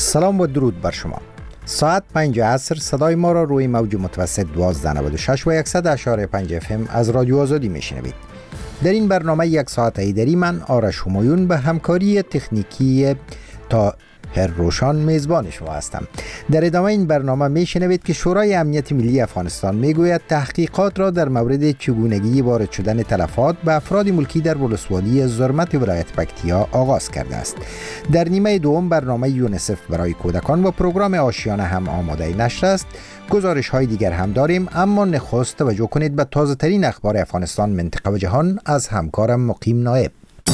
سلام و درود بر شما. ساعت 5 عصر صدای ما را روی موج متوسط 1296 و 100.5 FM از رادیو آزادی میشنوید. در این برنامه یک ساعت ایدری من آرش همایون به همکاری تکنیکی تا هر روشان میزبان شما هستم. در ادامه این برنامه میشنوید که شورای امنیت ملی افغانستان میگوید تحقیقات را در مورد چگونگی وارد شدن تلفات به افراد ملکی در ولسوالی زرمت ولایت پکتیا آغاز کرده است. در نیمه دوم برنامه یونیسف برای کودکان و پروگرام آشیانه هم آماده نشر است. گزارش های دیگر هم داریم، اما نخست توجه کنید به تازه ترین اخبار افغانستان، منطقه و جهان از همکارم مقیم نایب.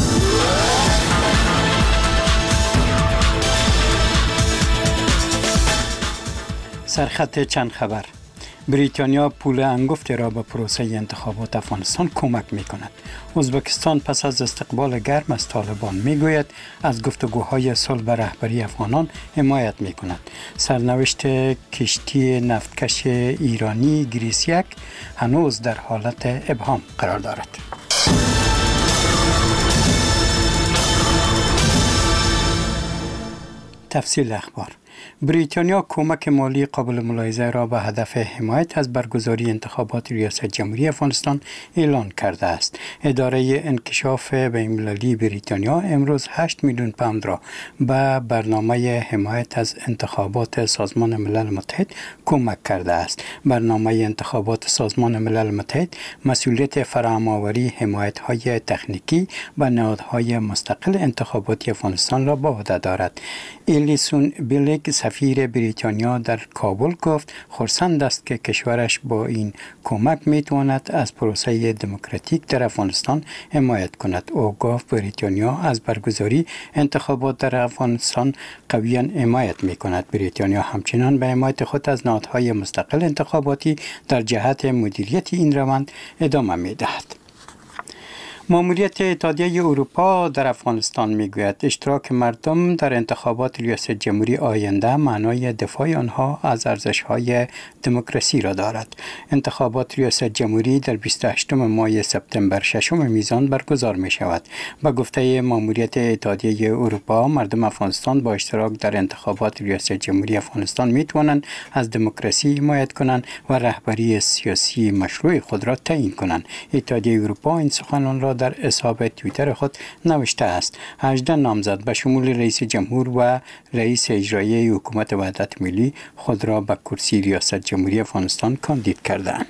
سرخط چند خبر. بریتانیا پول انگفت را به پروسه انتخابات افغانستان کمک می کند. ازبکستان پس از استقبال گرم از طالبان می گوید از گفتگوهای صلح به رهبری افغانان حمایت می کند. سرنوشت کشتی نفتکش ایرانی گریسیک هنوز در حالت ابهام قرار دارد. تفصیل اخبار. بریتانیا کمک مالی قابل ملاحظه را به هدف حمایت از برگزاری انتخابات ریاست جمهوری افغانستان اعلان کرده است. اداره انکشاف بین‌المللی بریتانیا امروز 8 میلیون پوند را به برنامه حمایت از انتخابات سازمان ملل متحد کمک کرده است. برنامه انتخابات سازمان ملل متحد مسئولیت فراهم‌آوری حمایت‌های تکنیکی و نهادهای مستقل انتخاباتی افغانستان را به عهده دارد. الیسون بیلگ سفیر بریتانیا در کابل گفت خرسند است که کشورش با این کمک میتواند از پروسه دموکراتیک در افغانستان حمایت کند. او گفت بریتانیا از برگزاری انتخابات در افغانستان قویاً حمایت میکند. بریتانیا همچنان به حمایت خود از نهادهای مستقل انتخاباتی در جهت مدیریت این روند ادامه میدهد. ماموریت اتحادیه اروپا در افغانستان میگوید اشتراک مردم در انتخابات ریاست جمهوری آینده معنای دفاع آنها از ارزش‌های دموکراسی را دارد. انتخابات ریاست جمهوری در 28 ماه سپتامبر 6 میزان برگزار می شود. به گفته ماموریت اتحادیه اروپا، مردم افغانستان با اشتراک در انتخابات ریاست جمهوری افغانستان می توانند از دموکراسی حمایت کنند و رهبری سیاسی مشروع خود را تعیین کنند. اتحادیه اروپا این سخنان را در حساب توییتر خود نوشته است. 18 نامزد به شمول رئیس جمهور و رئیس اجرایی حکومت وحدت ملی خود را به کرسی ریاست جمهوری افغانستان کاندید کردند.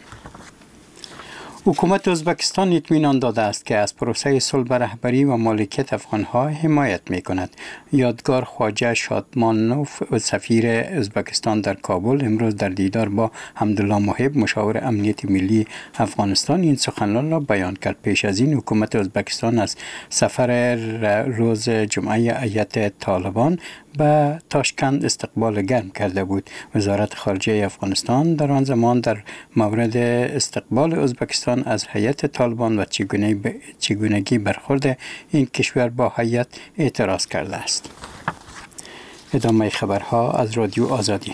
حکومت ازبکستان اطمینان داده است که از پروسه صلح به رهبری و مالکیت افغانها حمایت می کند. یادگار خواجه شادمانوف سفیر ازبکستان در کابل امروز در دیدار با حمدالله محب مشاور امنیت ملی افغانستان این سخنان را بیان کرد. پیش از این حکومت ازبکستان از سفر روز جمعه هیئت طالبان به تاشکند استقبال گرم کرده بود. وزارت خارجه افغانستان در آن زمان در مورد استقبال ازبکستان از هیئت طالبان و چگونگی برخورد این کشور با هیئت اعتراض کرده است. ادامه خبرها از رادیو آزادی.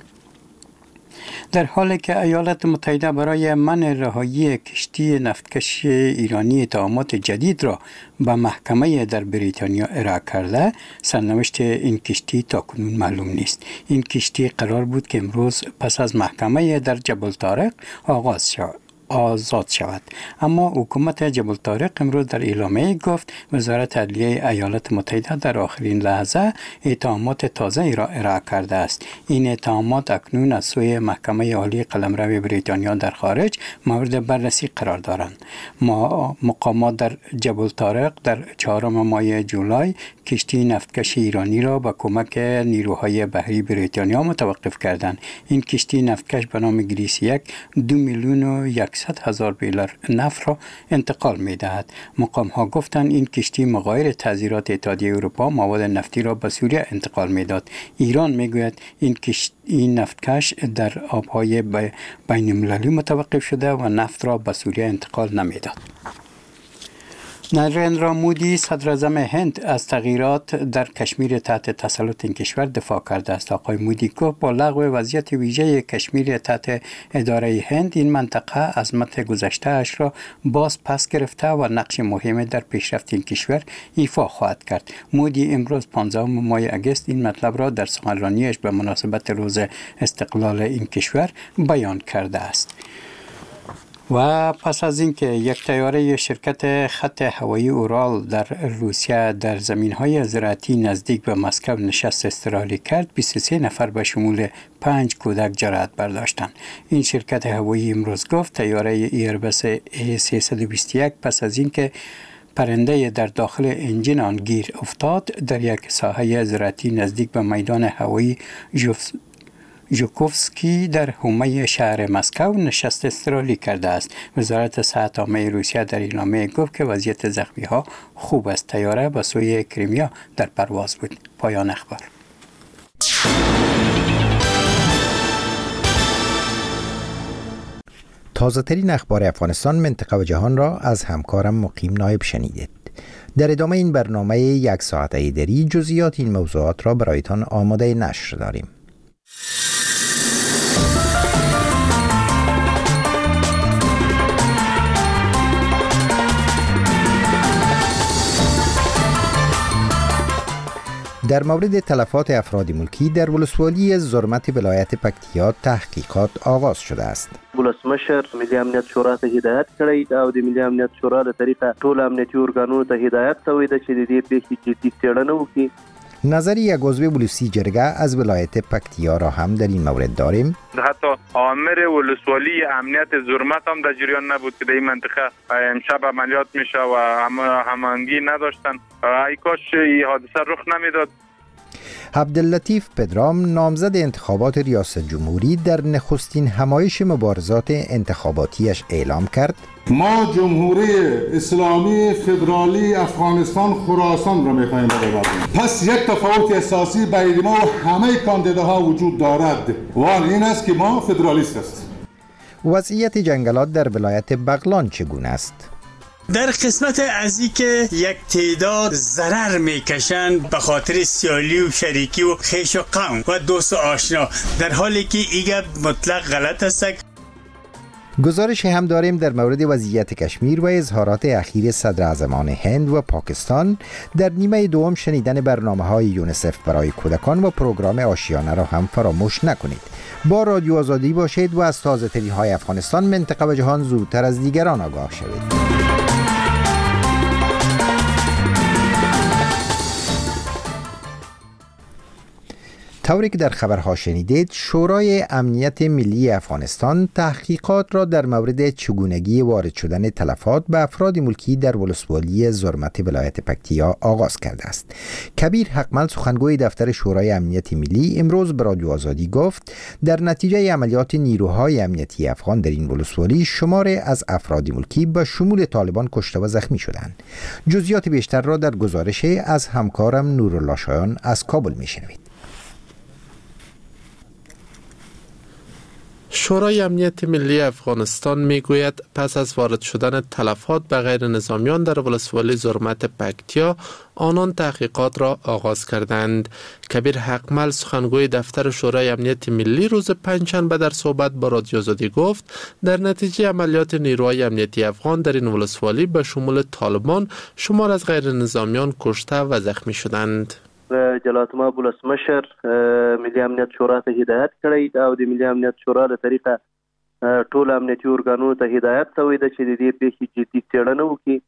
در حالی که ایالات متحده برای منع رهایی کشتی نفتکش ایرانی اتهامات جدید را به محکمه در بریتانیا ارائه کرده، سرنوشت این کشتی تاکنون معلوم نیست. این کشتی قرار بود که امروز پس از محکمه در جبل طارق آزاد شود، اما حکومت جبل طارق امروز در اعلامیه گفت وزارت عدلیه ایالات متحده در آخرین لحظه اتهامات تازه را ارائه کرده است. این اتهامات اکنون از سوی محکمه عالی قلمرو بریتانیا در خارج مورد بررسی قرار دارند. مقامات در جبل طارق در 4 ماه جولای کشتی نفتکش ایرانی را با کمک نیروهای بحری بریتانیا متوقف کردند. این کشتی نفتکش به نام گریسیک 2,100,000 بیرل نفت را انتقال می دهد. مقام ها گفتند این کشتی مغایر تعزیرات اتحادیه اروپا مواد نفتی را به سوریه انتقال می داد. ایران می گوید این نفتکش در آبهای بین المللی متوقف شده و نفت را به سوریه انتقال نمی داد. نریندرا مودی صدر اعظم هند از تغییرات در کشمیر تحت تسلط این کشور دفاع کرده است. آقای مودی گفت با لغو وضعیت ویژه کشمیر تحت اداره هند این منطقه عظمت گذشته اش را باز پس گرفته و نقش مهمی در پیشرفت این کشور ایفا خواهد کرد. مودی امروز 15 ماه اگست این مطلب را در سخنرانیش به مناسبت روز استقلال این کشور بیان کرده است. و پس از اینکه یک طیاره شرکت خط هوایی اورال در روسیه در زمین‌های زراعتی نزدیک به مسکو نشست اضطراری کرد، 23 نفر به شمول 5 کودک جراحت برداشتند. این شرکت هوایی امروز گفت طیاره ایربس A321 پس از اینکه پرنده در داخل انجین آن گیر افتاد در یک ساحه زراعتی نزدیک به میدان هوایی ژوکوفسکی در حومه شهر مسکو نشست اضطراری کرده است. وزارت صحت عامه روسیه در اعلامیه گفت که وضعیت زخمی‌ها خوب است. طیاره به سوی کریمیا در پرواز بود. پایان اخبار. تازه ترین اخبار افغانستان، منطقه و جهان را از همکارم مقیم نایب شنیدید. در ادامه این برنامه یک ساعته دری جزئیات این موضوعات را برایتان آماده نشر داریم. در مورد تلفات افراد ملکی در ولسوالی زرمت ولایت پکتیا تحقیقات آغاز شده است. ولسمشر ملي امنیت شورا ته هدایت کړی او د ملي امنیت شورا له طریقه ټول امنیتي ارګانونو ته هدایت شوی ده چې د دې پیښې جدي څېړنه وکړي. نظر یک عضو بلوسی جرگه از ولایت پکتیا را هم در این مورد داریم. حتی آمر ولسوالی امنیت زرمت هم در جریان نبود که در این منطقه امشب عملیات میشه و هماهنگی نداشتن. ای کاش این حادثه رخ نمیداد. عبداللطیف پدرام نامزد انتخابات ریاست جمهوری در نخستین همایش مبارزات انتخاباتیش اعلام کرد: ما جمهوری اسلامی فدرالی افغانستان خراسان را می‌خواهیم ببریم. پس یک تفاوت اساسی بین ما و همه کاندیداها وجود دارد و این است که ما فدرالیست است. وضعیت جنگلات در ولایت بغلان چگونه است؟ در قسمت از این که یک تعداد ضرر میکشند به خاطر سیالی و شریکی و خیش و قوم و دوست و آشنا، در حالی که ایگه مطلق غلط است. گزارش هم داریم در مورد وضعیت کشمیر و اظهارات اخیر صدراعظمان هند و پاکستان. در نیمه دوم شنیدن برنامه‌های یونیسف برای کودکان و پروگرام آشیانه را هم فراموش نکنید. با رادیو آزادی باشید و از تازه ترین های افغانستان، منطقه و جهان زودتر از دیگران آگاه شوید. طوری که در خبرها شنیدید، شورای امنیت ملی افغانستان تحقیقات را در مورد چگونگی وارد شدن تلفات به افراد ملکی در ولسوالی زرمت ولایت پکتیا آغاز کرده است. کبیر حقمل سخنگوی دفتر شورای امنیت ملی امروز به رادیو آزادی گفت در نتیجه عملیات نیروهای امنیتی افغان در این ولسوالی شماری از افراد ملکی به شمول طالبان کشته و زخمی شدند. جزئیات بیشتر را در گزارش از همکارم نورالله شایان از کابل میشنوید. شورای امنیت ملی افغانستان میگوید پس از وارد شدن تلفات به غیر نظامیان در ولسوالی زرمت پکتیا، آنان تحقیقات را آغاز کردند. کبیر حقمل سخنگوی دفتر شورای امنیت ملی روز پنجشنبه در صحبت با رادیو آزادی گفت در نتیجه عملیات نیروهای امنیتی افغان در این ولسوالی به شمول طالبان شمار از غیر نظامیان کشته و زخمی شدند. جلالت المآب ولسمشر ملي امنیت شورا ته هدایت کړی او د ملي امنیت شورا له طریقه ټول امنیتي ارګانونو ته هدایت شوی ده چې د دې پیښې جدي څېړنه وکړي.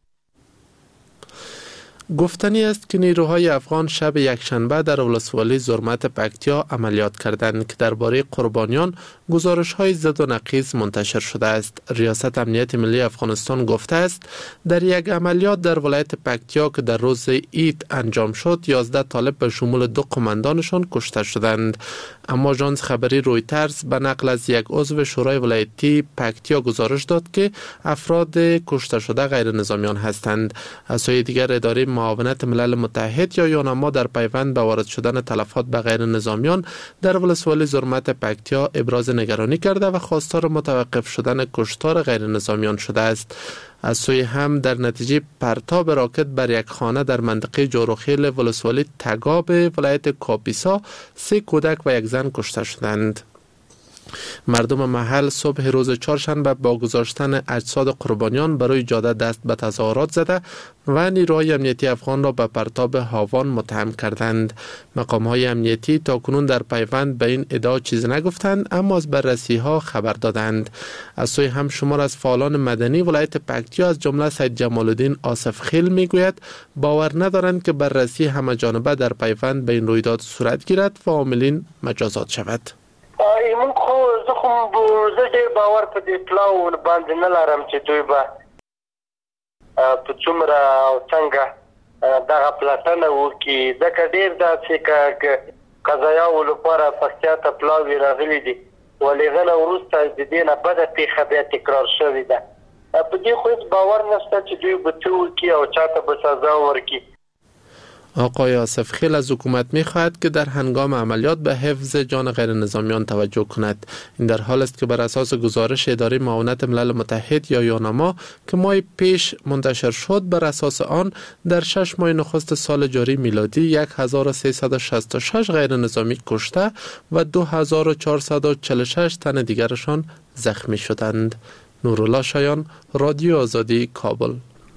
گفتنی است که نیروهای افغان شب یکشنبه در ولسوالی زرمت پکتیا عملیات کردند که درباره قربانیان گزارش‌های زد و نقیض منتشر شده است. ریاست امنیت ملی افغانستان گفته است در یک عملیات در ولایت پکتیا که در روز عید انجام شد 11 طالب به شمول 2 قماندانشان کشته شدند. اما آژانس خبری رویترز به نقل از یک عضو شورای ولایتی پکتیا گزارش داد که افراد کشته شده غیر نظامیان هستند. از سوی دیگر اداره معاونت ملل متحد یا یوناما در پیوند به وارد شدن تلفات به غیر نظامیان در ولسوالی زرمت پکتیا ابراز نگرانی کرده و خواستار متوقف شدن کشتار غیر نظامیان شده است. از سوی هم در نتیجه پرتاب راکت بر یک خانه در منطقه جاروخیل ولسوالی تگاب ولایت کاپیسا 3 کودک و 1 زن کشته شدند. مردم محل صبح روز چهارشنبه با گذاشتن اجساد قربانیان برای جاده دست به تظاهرات زده و نیروهای امنیتی افغان را به پرتاب هاوان متهم کردند. مقام‌های امنیتی تاکنون در پیوند به این ادعا چیز نگفتند، اما از بررسی ها خبر دادند. از سوی هم شمار از فعالان مدنی ولایت پکتیا از جمله سید جمال الدین آصف خیل میگوید باور ندارند که بررسی همه جانبه در پیوند به این رویداد صورت گیرد و عاملین مجازات شود. ایمون زه ډېر باور په دې اطلاع باندې نه لرم چې دوی به په څومره او څنګه دغه پلټنه وکړي، ځکه ډېر داسې قضایاو لپاره پکتیا ته پلاوي راغلي دي، ولې هغه نه وروسته د دې نه بده پیښه بیا تکرار شوې ده. په دې خو هېڅ باور نشته چې دوی به څه وکړي او چاته به سزا ورکړي. آقای آصف خیل از حکومت می‌خواهد که در هنگام عملیات به حفظ جان غیر نظامیان توجه کند. این در حال است که بر اساس گزارش اداره معاونت ملل متحد یا یوناما که ماه پیش منتشر شد، بر اساس آن در 6 ماه نخست سال جاری میلادی 1366 غیر نظامی کشته و 2446 تن دیگرشان زخمی شدند. نورالله شایان، رادیو آزادی، کابل.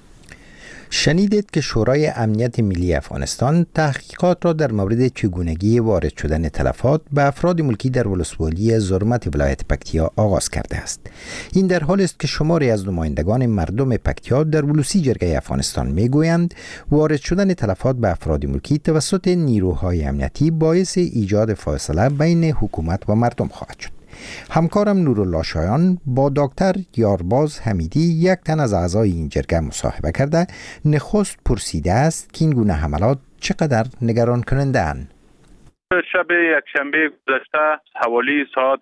شنیدید که شورای امنیت ملی افغانستان تحقیقات را در مورد چگونگی وارد شدن تلفات به افراد ملکی در ولسوالی زرمت ولایت پکتیا آغاز کرده است. این در حال است که شماری از نمایندگان مردم پکتیا در ولوسی جرگه افغانستان میگویند وارد شدن تلفات به افراد ملکی توسط نیروهای امنیتی باعث ایجاد فاصله بین حکومت و مردم خواهد شد. همکارم نورالله شایان با دکتر یارباز حمیدی، یک تن از اعضای این جرگه، مصاحبه کرده نخست پرسیده است که این گونه حملات چقدر نگران کننده اند. شب یکشنبه گذشته حوالی ساعت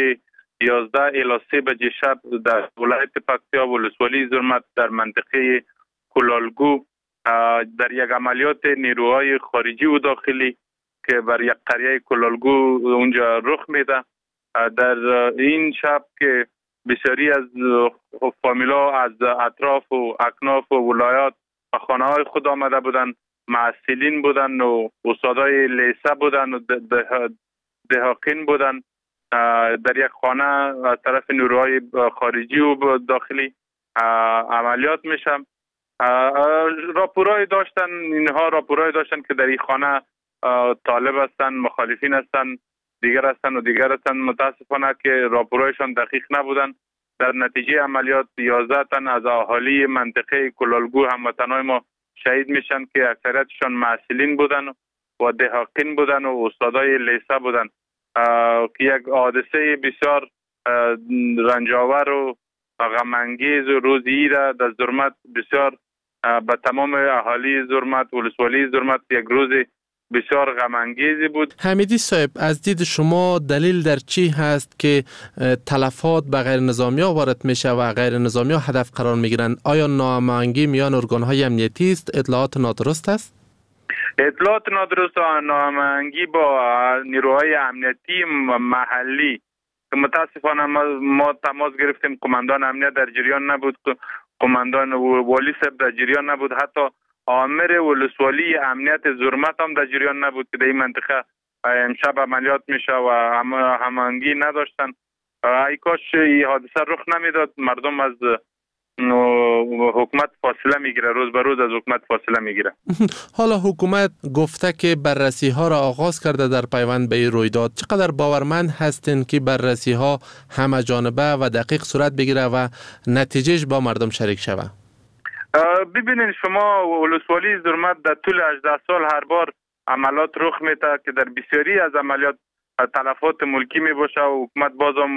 11 الی 3 بجه شب در ولایت پکتیا ولسوالی زرمت در منطقه کلالگو در یک عملیات نیروهای خارجی و داخلی که بر یک قریه کلالگو اونجا رخ میده، در این شب که بسیاری از فامیلا از اطراف و اکناف و ولایات و خانه های خود آمده بودند، معسلین بودند و استادای لیسه بودند و دهاقین بودند، در یک خانه از طرف نیروهای خارجی و داخلی عملیات میشه. راپورای داشتن، اینها راپورای داشتن که در این خانه طالب هستند، مخالفین هستند، دیگر هستند و دیگر هستند. متاسفانه که راپورایشان دقیق نبودند. در نتیجه عملیات 11 تن از اهالی منطقه کلالگو هموطنای ما شهید میشن که اکثریتشان معسلین بودن و دهاقین بودن و استادای لیسه بودن، که یک حادثه بسیار رنجاور و غم‌انگیز و روزی را در زرمت بسیار به تمام اهالی زرمت ولسوالی زرمت یک روز بسیار غم‌انگیزی بود. حمیدی صاحب، از دید شما دلیل در چی هست که تلفات به غیر نظامی ها وارد میشه و غیر نظامی ها هدف قرار میگیرند؟ آیا ناهماهنگی میان ارگان‌های امنیتی است؟ اطلاعات نادرست است؟ اطلاعات نادرست و ناهماهنگی با نیروهای امنیتی محلی که متاسفانه ما تماس گرفتیم، قماندان امنیت در جریان نبود، قماندان والی صاحب در جریان نبود، حتی آمر ولسوالی امنیت زرمت هم در جریان نبود که در این منطقه امشب عملیات میشه و هماهنگی نداشتن. ای کاش این حادثه رخ نمیداد، مردم از حکومت فاصله میگیره، روز به روز از حکومت فاصله میگیره. حالا حکومت گفته که بررسی ها را آغاز کرده در پیوند به این رویداد. چقدر باورمند هستین که بررسی ها همه جانبه و دقیق صورت بگیره و نتیجهش با مردم شریک شود؟ ببینید شما، ولسوالی زرمت در طول 18 سال هر بار عملیات رخ میده که در بسیاری از عملیات تلفات ملکی می باشه و حکومت بازم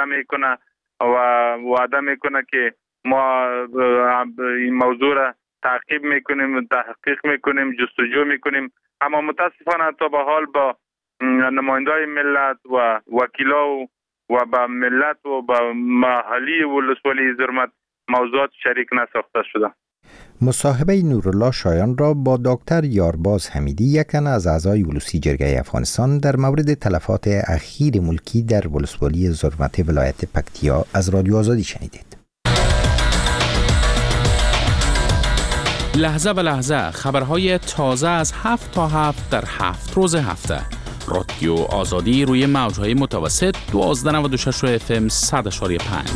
وعده میکنه که ما این موضوع را تعقیب میکنیم، تحقیق میکنیم، جستجو میکنیم، اما متاسفانه تا به حال با نمایندای ملت و وکیلا و با ملت و با محلی ولسوالی زرمت موضوعات شریک نساخته شده. مصاحبه نورالله شایان را با دکتر یارباز حمیدی، یک تن از اعضای ولوسی جرگه افغانستان، در مورد تلفات اخیر ملکی در ولسوالی زرمت ولایت پکتیا از رادیو آزادی شنیدید. لحظه به لحظه خبرهای تازه از 7 تا 7 در 7 روز هفته. رادیو آزادی روی موجهای متوسط 1296 FM 100.5.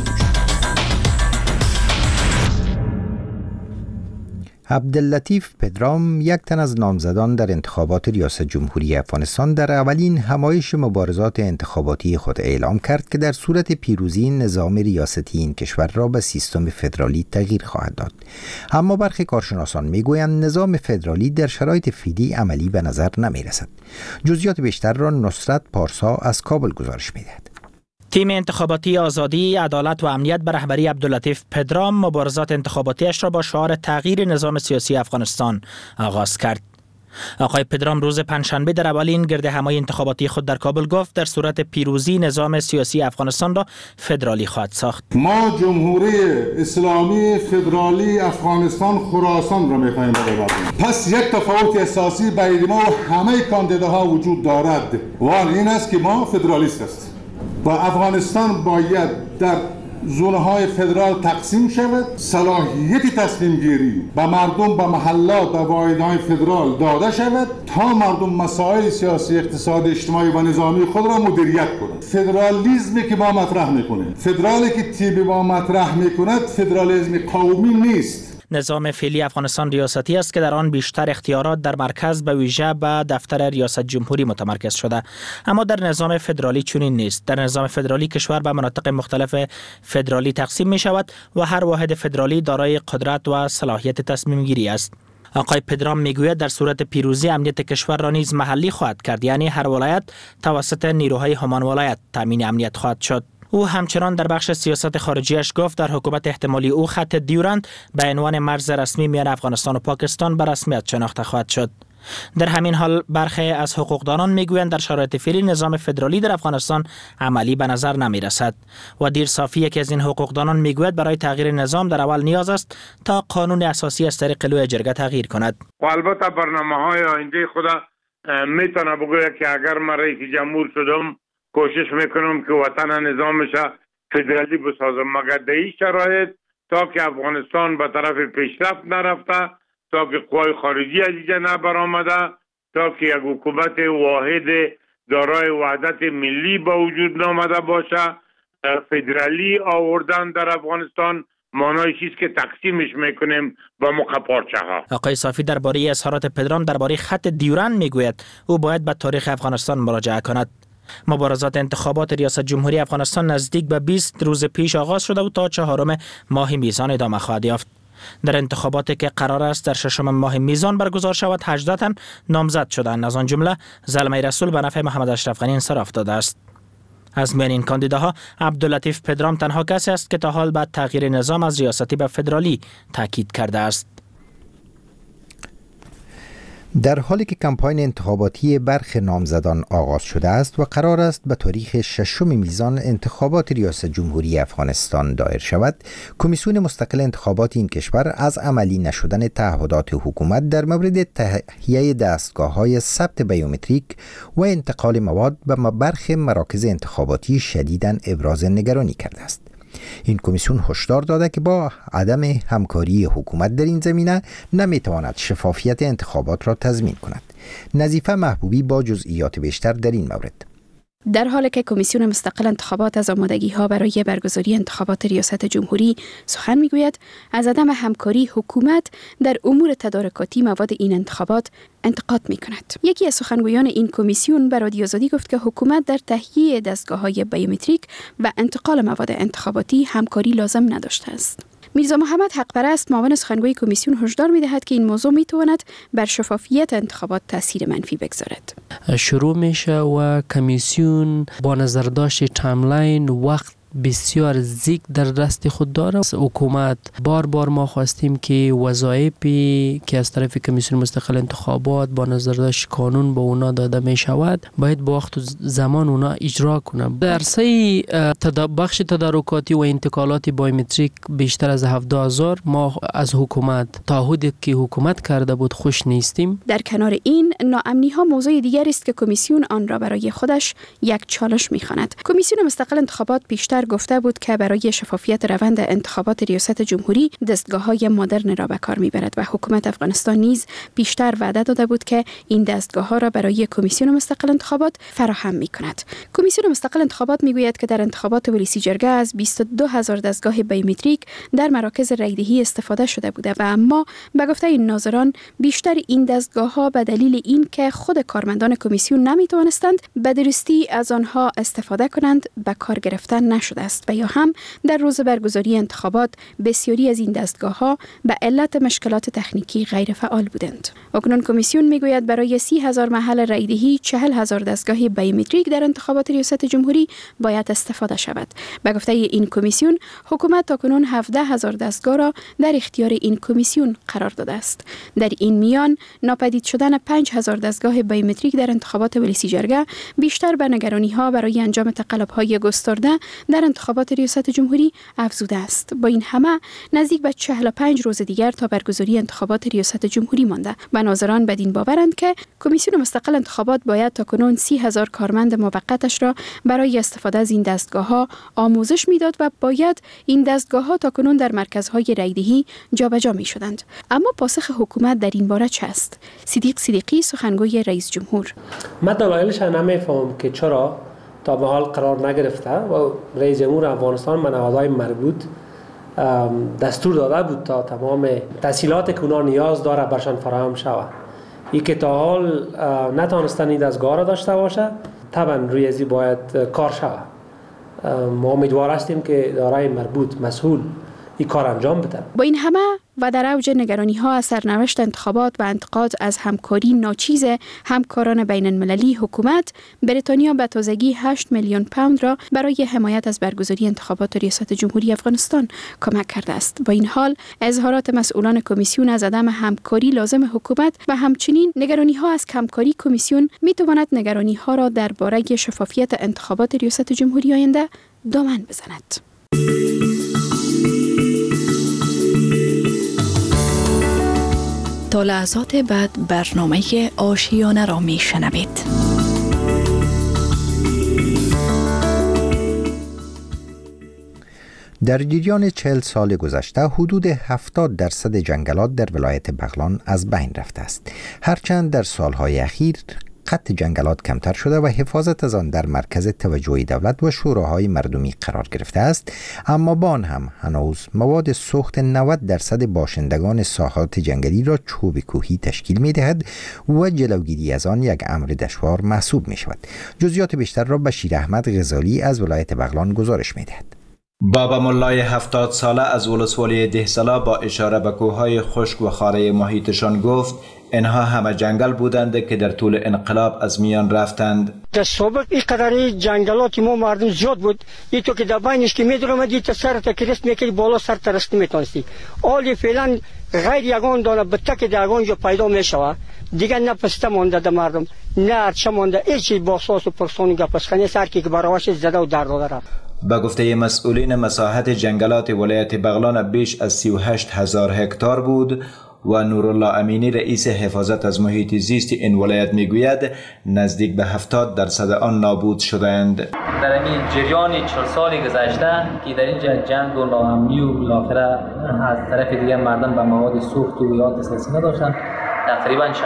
عبداللطیف پدرام، یک تن از نامزدان در انتخابات ریاست جمهوری افغانستان، در اولین همایش مبارزات انتخاباتی خود اعلام کرد که در صورت پیروزی نظام ریاستی این کشور را به سیستم فدرالی تغییر خواهد داد. اما برخی کارشناسان میگویند نظام فدرالی در شرایط فعلی عملی به نظر نمی رسد. جزئیات بیشتر را نصرت پارسا از کابل گزارش می‌دهد. تیم انتخاباتی آزادی، عدالت و امنیت به رهبری عبداللطیف پدرام مبارزات انتخاباتیش را با شعار تغییر نظام سیاسی افغانستان آغاز کرد. آقای پدرام روز پنجشنبه در اولین گرد همایی انتخاباتی خود در کابل گفت در صورت پیروزی نظام سیاسی افغانستان را فدرالی خواهد ساخت. ما جمهوری اسلامی فدرالی افغانستان خراسان را می‌خواهیم ببریم. پس یک تفاوت اساسی بین ما و همه کاندیداها وجود دارد و این است که ما فدرالیست هستیم. و افغانستان باید در زونهای فدرال تقسیم شود، صلاحیت تصمیم گیری به مردم، به محلات، به واحدهای فدرال داده شود تا مردم مسائل سیاسی، اقتصادی، اجتماعی و نظامی خود را مدیریت کنند. فدرالیسمی که ما مطرح میکنیم، فدرالی که تیم ما مطرح میکند، فدرالیسم قومی نیست. نظام فعلی افغانستان ریاستی است که در آن بیشتر اختیارات در مرکز به ویژه به دفتر ریاست جمهوری متمرکز شده. اما در نظام فدرالی چنین نیست. در نظام فدرالی کشور به مناطق مختلف فدرالی تقسیم می شود و هر واحد فدرالی دارای قدرت و صلاحیت تصمیم گیری است. آقای پدرام میگوید در صورت پیروزی امنیت کشور را نیز محلی خواهد کرد، یعنی هر ولایت توسط نیروهای همان ولایت تامین امنیت خواهد شد. او همچنان در بخش سیاست خارجیش گفت در حکومت احتمالی او خط دیورند به عنوان مرز رسمی میان افغانستان و پاکستان به رسمیت شناخته خواهد شد. در همین حال برخی از حقوقدانان میگویند در شرایط فعلی نظام فدرالی در افغانستان عملی به نظر نمی رسد و دیر صافی یکی از این حقوقدانان میگوید برای تغییر نظام در اول نیاز است تا قانون اساسی از طریق لوی جرگه تغییر کند. و البته برنامه‌های آینده خدا میتونه بگوید که اگر من رئیس جمهور شدم کوشش میکنم که وطن نظامش فدرالی بسازم، مگر در این شرایط تا که افغانستان به طرف پیشرفت نرفته، تا که قوای خارجی از اینجا نبرآمده، تا که یک حکومت واحد دارای وحدت ملی با وجود نامده باشه، فدرالی آوردن در افغانستان معنای چیست که تقسیمش میکنیم با موقع پارچه ها. آقای صافی درباره اظهارات پدرام درباره خط دیورند میگوید او باید به تاریخ افغانستان مراجعه کند. مبارزات انتخابات ریاست جمهوری افغانستان نزدیک به 20 روز پیش آغاز شده و تا 4 ماه میزان ادامه خواهد یافت. در انتخاباتی که قرار است در 6 ماه میزان برگزار شود 18 تن نامزد شدند، از آن جمله زلمه رسول به نفع محمد اشرف غنی انصراف داده است. از میان این کاندیداها عبداللطیف پدرام تنها کسی است که تا حال بعد تغییر نظام از ریاستی به فدرالی تاکید کرده است. در حالی که کمپاین انتخاباتی برخی نامزدان آغاز شده است و قرار است به تاریخ 6 میزان انتخابات ریاست جمهوری افغانستان دایر شود، کمیسیون مستقل انتخابات این کشور از عملی نشدن تعهدات حکومت در مورد تهیه دستگاه‌های ثبت بیومتریک و انتقال مواد به برخی مراکز انتخاباتی شدیداً ابراز نگرانی کرده است. این کمیسیون هشدار داده که با عدم همکاری حکومت در این زمینه نمیتواند شفافیت انتخابات را تضمین کند. نظیفه محبوبی با جزئیات بیشتر در این مورد. در حالی که کمیسیون مستقل انتخابات از آمادگی‌ها برای برگزاری انتخابات ریاست جمهوری سخن می‌گوید، از عدم همکاری حکومت در امور تدارکاتی مواد این انتخابات انتقاد می‌کند. یکی از سخنگویان این کمیسیون به رادیو آزادی گفت که حکومت در تهیه دستگاه‌های بیومتریک و انتقال مواد انتخاباتی همکاری لازم نداشته است. میرزا محمد حقپرست معاون سخنگوی کمیسیون هشدار می‌دهد که این موضوع می‌تواند بر شفافیت انتخابات تاثیر منفی بگذارد. شروع میشه و کمیسیون با نظر داشت تایملاین وقت بسیار زیگ در دست خود داره. حکومت بار ما خواستیم که وظایفی که از طرف کمیسیون مستقل انتخابات با نظر داشت قانون به اونا داده می شود باید با وقت و زمان اونا اجرا کنه. در سه بخش تدارکاتی و انتقالات بیومتریک بیشتر از 17,000 ما از حکومت تعهدی که حکومت کرده بود خوش نیستیم. در کنار این ناامنی ها موضوع دیگری است که کمیسیون آن را برای خودش یک چالش می‌خواند. کمیسیون مستقل انتخابات پیشتر پیشتر گفته بود که برای شفافیت روند انتخابات ریاست جمهوری دستگاه‌های مدرن را به کار می‌برد و حکومت افغانستان نیز پیشتر وعده داده بود که این دستگاه‌ها را برای کمیسیون مستقل انتخابات فراهم می‌کند. کمیسیون مستقل انتخابات می‌گوید که در انتخابات ولسی جرگه از 22000 دستگاه بیومتریک در مراکز رایدهی استفاده شده بوده و اما به گفته این ناظران بیشتر این دستگاه‌ها به دلیل اینکه خود کارمندان کمیسیون نمی‌توانستند به درستی از آنها استفاده کنند به کار گرفته نشده است و یا هم در روز برگزاری انتخابات بسیاری از این دستگاه‌ها به علت مشکلات تکنیکی غیر فعال بودند. اکنون کمیسیون میگوید برای 30000 محل رایدهی 40000 دستگاه بیومتریک در انتخابات ریاست جمهوری باید استفاده شود. به گفته این کمیسیون حکومت تاکنون 17000 دستگاه را در اختیار این کمیسیون قرار داده است. در این میان ناپدید شدن 5000 دستگاه بیومتریک در انتخابات ولسی جرگه بیشتر به نگرانی‌ها برای انجام تقلب‌های گسترده در انتخابات ریاست جمهوری افزوده است. با این همه نزدیک به 45 روز دیگر تا برگزاری انتخابات ریاست جمهوری مانده و ناظران بدین باورند که کمیسیون مستقل انتخابات باید تاکنون 30000 کارمند موقتش را برای استفاده از این دستگاه‌ها آموزش میداد و باید این دستگاه‌ها تاکنون در مرکزهای رایدهی جابجا می‌شدند. اما پاسخ حکومت در این باره چه است؟ صدیق صدیقی سخنگوی رئیس جمهور: من دلایلش نمی‌فهمم که چرا تا به حال قرار نگرفته و رئیس جمهور افغانستان به نهادهای مربوط دستور داده بود تا تمام تسهیلات که اونا نیاز داره برشان فراهم شود. این که تا حال نتانستن این دستگاه را داشته باشه، طبعا روی ازی باید کار شود. ما امیدوار هستیم که اداره مربوط مسئول این کار انجام بده. با این همه و در اوج نگرانی‌ها از سرنوشت انتخابات و انتقاد از همکاری ناچیز همکاران بین المللی، حکومت بریتانیا به تازگی 8 میلیون پوند را برای حمایت از برگزاری انتخابات ریاست جمهوری افغانستان کمک کرده است. با این حال اظهارات مسئولان کمیسیون از عدم همکاری لازم حکومت و همچنین نگرانی‌ها از کمکاری کمیسیون می‌تواند نگرانی‌ها را درباره شفافیت انتخابات ریاست جمهوری آینده دامن بزند. تا لحظات بعد برنامه آشیانه را می شنوید. در جریان 40 سال گذشته حدود 70% جنگلات در ولایت بغلان از بین رفته است. هرچند در سالهای اخیر قطع جنگلات کمتر شده و حفاظت از آن در مرکز توجه دولت و شوراهای مردمی قرار گرفته است، اما با آن هم هنوز مواد سوخت 90% باشندگان ساحات جنگلی را چوب کوهی تشکیل می دهد و جلوگیری از آن یک امر دشوار محسوب می شود. جزئیات بیشتر را بشیر احمد غزالی از ولایت بغلان گزارش می دهد. بابا ملای 70 ساله از ولسوالی دهسلا با اشاره به کوههای خشک و خاره محیطشان گفت اینها همه جنگل بودند که در طول انقلاب از میان رفتند. در سابق این قدری جنگلات ما مردم زیاد بود، این تو که در بینش که میدرمدی تا سر تا کرست میکردی بالا سر ترست نمیتونستی. حالی فعلا غیر یگان دانه بته که در اونجا پیدا میشود، دیگه نه پسته مانده در مردم، نه ارچه مانده، هیچی با ساس و پرسون گپسخنه سر که براوش زده و در داده رفت. با گفته مسئولین مساحت جنگلات ولایت بغلان بیش از 38,000 هکتار بود و نورالله امینی رئیس حفاظت از محیط زیست این ولایت میگوید نزدیک به 70% آن نابود شدند. در این جریان 40 سال گذشته که در اینجا جنگ و ناامنی و بالاخره از طرف دیگه مردم به مواد سوخت و یا دسترسی نداشتند، تقریبا 65-70%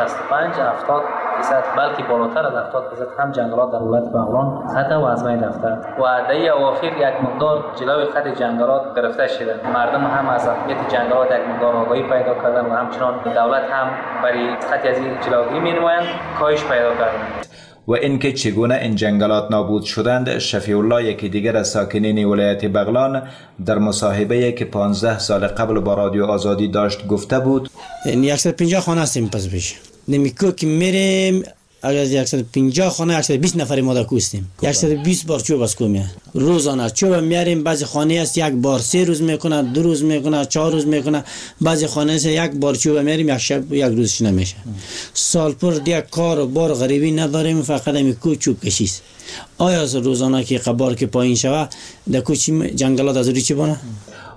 بلکه بالاتر از 70% هم جنگلات در ولایت بغلان سطح و از بین رفته و دهه اواخر یک مقدار جلوی خط جنگلات گرفته شده. مردم هم از اهمیت جنگلات یک مقدار آگاهی پیدا کردن و همچنان دولت هم برای خط از این جلوگیری می‌نمایند کاهش پیدا کردند. و اینکه چگونه این جنگلات نابود شدند، شفیع الله یکی دیگر از ساکنین ولایت بغلان در مصاحبه‌ای که 15 سال قبل با رادیو آزادی داشت گفته بود 150 خانه هستیم پس پیش نمیکو که میریم اگر 150 خانه 120 نفر ما دا کوستیم 120 بار چوب از کومیه روزانه چوب میاریم. بعضی خانه است یک بار 3 روز میکنه، 2 روز میکنه، 4 روز میکنه. بعضی خانه است یک بار چوب میاریم یک شب یک روزش نمیشه. سال پر دیگه کار و بار غریبی نداریم، فقط میکو چوب کشیست. آیا از روزانه که قبار که پایین شوه در کوچی جنگلات از روی چی بانه؟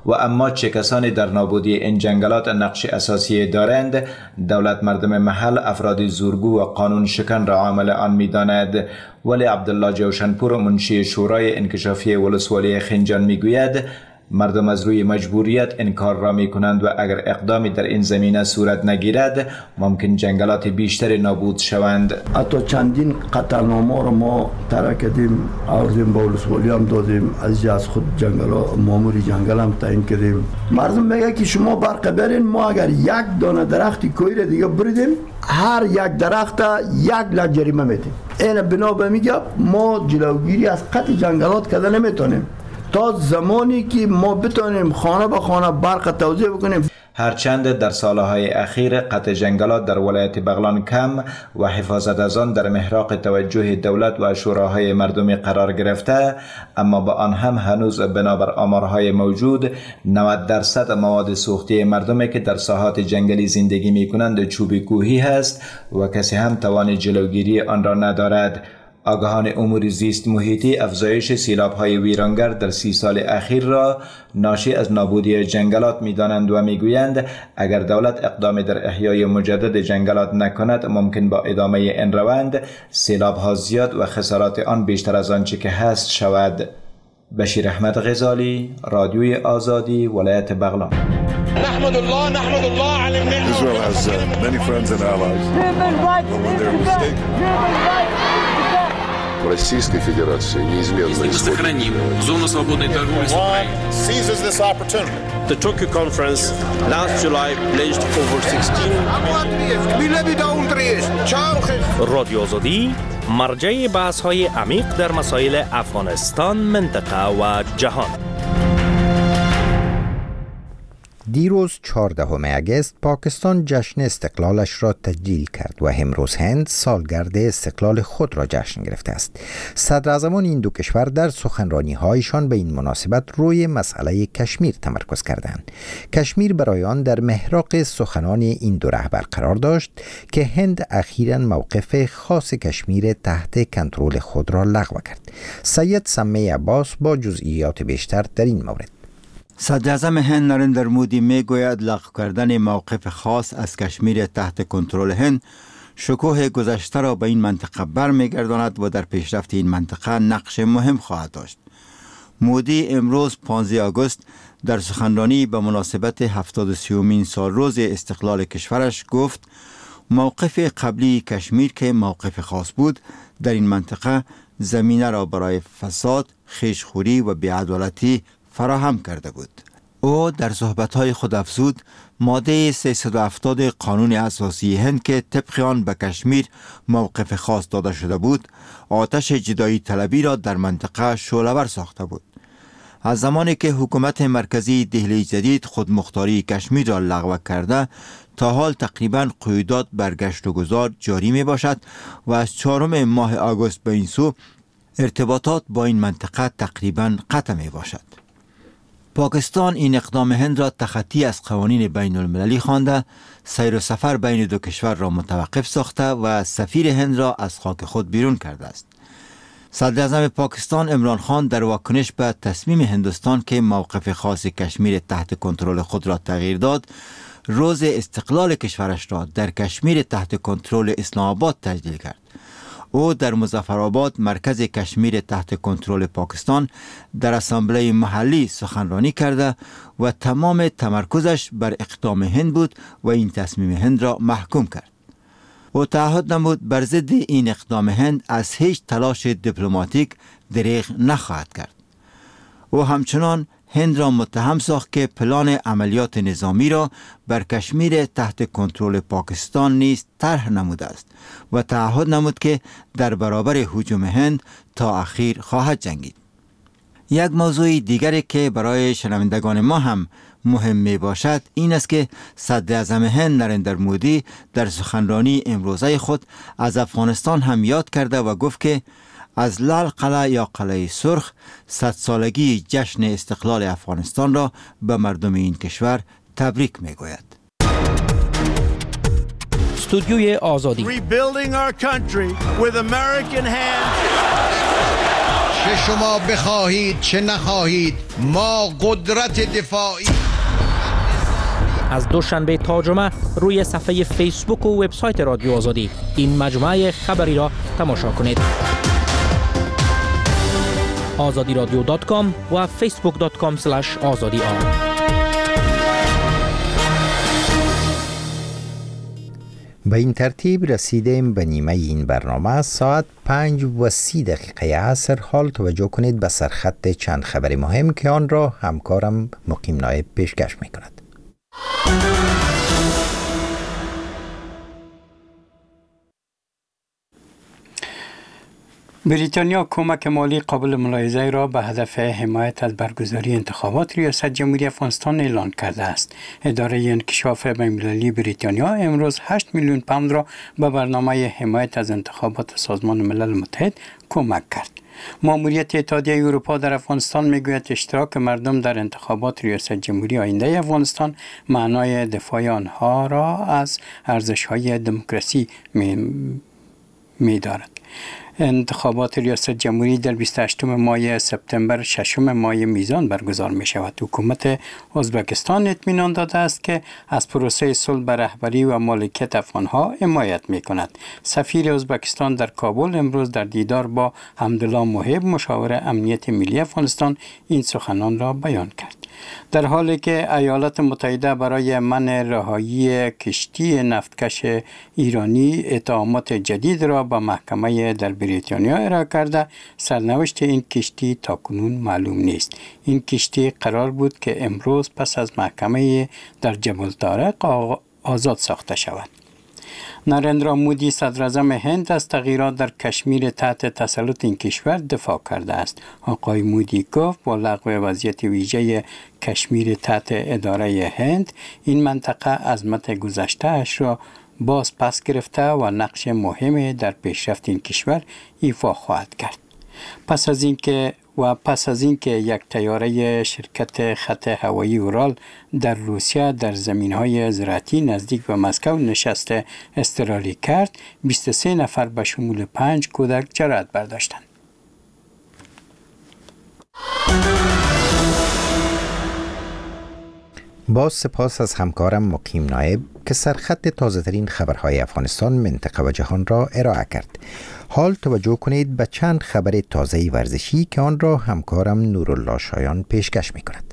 و اما چه کسانی در نابودی این جنگلات نقش اساسی دارند؟ دولت مردم محل افراد زورگو و قانون شکن را عامل آن می‌داند. ولی عبدالله جوشنپور منشی شورای انکشافی ولسوالی خنجان میگوید مردم از روی مجبوریت این کار را می کنند و اگر اقدامی در این زمینه صورت نگیرد ممکن جنگلات بیشتر نابود شوند. حتی چندین قطعنامه را ما ترک کردیم، آوردیم به ولسوالی هم دادیم، از خود ماموری جنگل هم تعیین کردیم. مردم میگه که شما برق برین، ما اگر یک دانه درختی کویر دیگه بریدیم هر یک درخت 1 لک جریمه میدیم. این بنا به میگه ما جلوگیری از قطع جنگلات کردن نمیتونیم تا زمانی که ما بتونیم خانه به خانه برق توزیع بکنیم. هرچند در سالهای اخیر قطع جنگلات در ولایت بغلان کم و حفاظت از آن در محراق توجه دولت و شوراهای مردمی قرار گرفته، اما با آن هم هنوز بنابر آمارهای موجود 90% مواد سوختی مردمی که در ساحات جنگلی زندگی می کنند چوب کوهی هست و کسی هم توان جلوگیری آن را ندارد. آگاهان امور زیست محیطی افزایش سیلاب‌های ویرانگر در 30 سال اخیر را ناشی از نابودی جنگلات می‌دانند و می‌گویند اگر دولت اقدام در احیای مجدد جنگلات نکند ممکن با ادامه این روند سیلاب‌ها زیاد و خسارات آن بیشتر از آنچه که هست شود. بشیر احمد غزالی، رادیوی آزادی، ولایت بغلان. نحمد الله على النعمة. Israel has many friends and allies. When they're mistaken. Российской Федерации неизменно сохраним зону свободной торговли с Украиной. Seizes this opportunity. The Tokyo conference last July pledged over 16. رادیو آزادی مرجع بحث‌های عمیق در مسائل افغانستان، منطقه و جهان. دیروز 14 اگست پاکستان جشن استقلالش را تجلیل کرد و امروز هند سالگرد استقلال خود را جشن گرفته است. صدراعظمان این دو کشور در سخنرانی‌هایشان به این مناسبت روی مسئله کشمیر تمرکز کردند. کشمیر برای آن در محراق سخنان این دو رهبر قرار داشت که هند اخیراً موقف خاص کشمیر تحت کنترل خود را لغو کرد. سید سمی عباس با جزئیات بیشتر در این مورد. صدراعظم هند نریندر مودی می گوید لغو کردن موقف خاص از کشمیر تحت کنترل هند شکوه گذشته را به این منطقه برمیگرداند و در پیشرفت این منطقه نقش مهم خواهد داشت. مودی امروز 15 آگوست در سخنرانی به مناسبت 73مین سالروز استقلال کشورش گفت موقف قبلی کشمیر که موقف خاص بود در این منطقه زمینه را برای فساد، خیشخوری و بی‌عدالتی فراهم کرده بود. او در صحبت‌های خود افزود ماده 370 قانون اساسی هند که طبق آن به کشمیر موقف خاص داده شده بود آتش جدایی طلبی را در منطقه شعله‌ور ساخته بود. از زمانی که حکومت مرکزی دهلی جدید خودمختاری کشمیر را لغو کرده تا حال تقریباً قیودات بر گشت و گذار جاری می باشد و از 4 ماه آگوست به این سو ارتباطات با این منطقه تقریباً قطع می باشد. پاکستان این اقدام هند را تخطی از قوانین بین المللی خوانده، سیر و سفر بین دو کشور را متوقف ساخته و سفیر هند را از خاک خود بیرون کرده است. صدر اعظم پاکستان عمران خان در واکنش به تصمیم هندوستان که موقف خاص کشمیر تحت کنترل خود را تغییر داد، روز استقلال کشورش را در کشمیر تحت کنترل اسلام آباد تجلیل کرد. او در مظفرآباد مرکز کشمیر تحت کنترل پاکستان در اسامبله محلی سخنرانی کرده و تمام تمرکزش بر اقدام هند بود و این تصمیم هند را محکوم کرد. او تعهد نمود بر ضد این اقدام هند از هیچ تلاش دیپلماتیک دریغ نخواهد کرد. او همچنان هند را متهم ساخت که پلان عملیات نظامی را بر کشمیر تحت کنترل پاکستان نیز طرح نموده است و تعهد نمود که در برابر هجوم هند تا اخیر خواهد جنگید. یک موضوع دیگری که برای شنوندگان ما هم مهم می باشد این است که صدر اعظم هند نریندر مودی در سخنرانی امروزه خود از افغانستان هم یاد کرده و گفت که از لال قلعه یا قلعه سرخ 100 سالگی جشن استقلال افغانستان را به مردم این کشور تبریک می گوید. استودیوی آزادی. Rebuilding our country with American hands. چه شما بخواهید چه نخواهید ما قدرت دفاعی. از دوشنبه تا جمعه روی صفحه فیسبوک و وبسایت رادیو آزادی این مجموعه خبری را تماشا کنید. azadiradio.com و facebook.com/azadi. به این ترتیب رسیدیم به نیمه این برنامه. ساعت 5:30 عصر. حال توجه کنید به سرخط چند خبر مهم که آن را همکارم مقیم نایب پیشکش می کند. بریتانیا کمک مالی قابل ملاحظه را به هدف حمایت از برگزاری انتخابات ریاست جمهوری افغانستان اعلان کرده است. اداره انکشاف بین‌المللی بریتانیا امروز 8 میلیون پوند را به برنامه حمایت از انتخابات سازمان ملل متحد کمک کرد. ماموریت اتحادیه اروپا در افغانستان میگوید اشتراک مردم در انتخابات ریاست جمهوری آینده افغانستان معنای دفاع آنها را از ارزش‌های دموکراسی می‌دارد. انتخابات ریاست جمهوری در 28 ماه سپتامبر 6 ماه میزان برگزار می شود. حکومت ازبکستان اطمینان داده است که از پروسه صلح به رهبری و مالکیت افغانها حمایت می کند. سفیر ازبکستان در کابل امروز در دیدار با حمدالله محب مشاور امنیت ملی افغانستان این سخنان را بیان کرد. در حالی که ایالات متحده برای منع رهایی کشتی نفتکش ایرانی اتهامات جدید را به محکمه در بریتانیا ارائه کرده، سرنوشت این کشتی تاکنون معلوم نیست. این کشتی قرار بود که امروز پس از محکمه در جبل طارق آزاد ساخته شود. نریندرا مودی صدراعظم هند از تغییرات در کشمیر تحت تسلط این کشور دفاع کرده است. آقای مودی گفت با لغو وضعیت ویژه کشمیر تحت اداره هند، این منطقه عظمت گذشته اش را باز پس گرفته و نقش مهمی در پیشرفت این کشور ایفا خواهد کرد. پس از اینکه یک طیاره شرکت خط هوایی اورال در روسیه در زمینهای زراعتی نزدیک به مسکو نشست اضطراری کرد، 23 نفر به شمول 5 کودک جراحت برداشتند. با سپاس از همکارم مقیم نایب که سرخط تازه ترین خبرهای افغانستان، منطقه و جهان را ارائه کرد. حال توجه کنید به چند خبر تازه ورزشی که آن را همکارم نورالله شایان پیشکش می کند.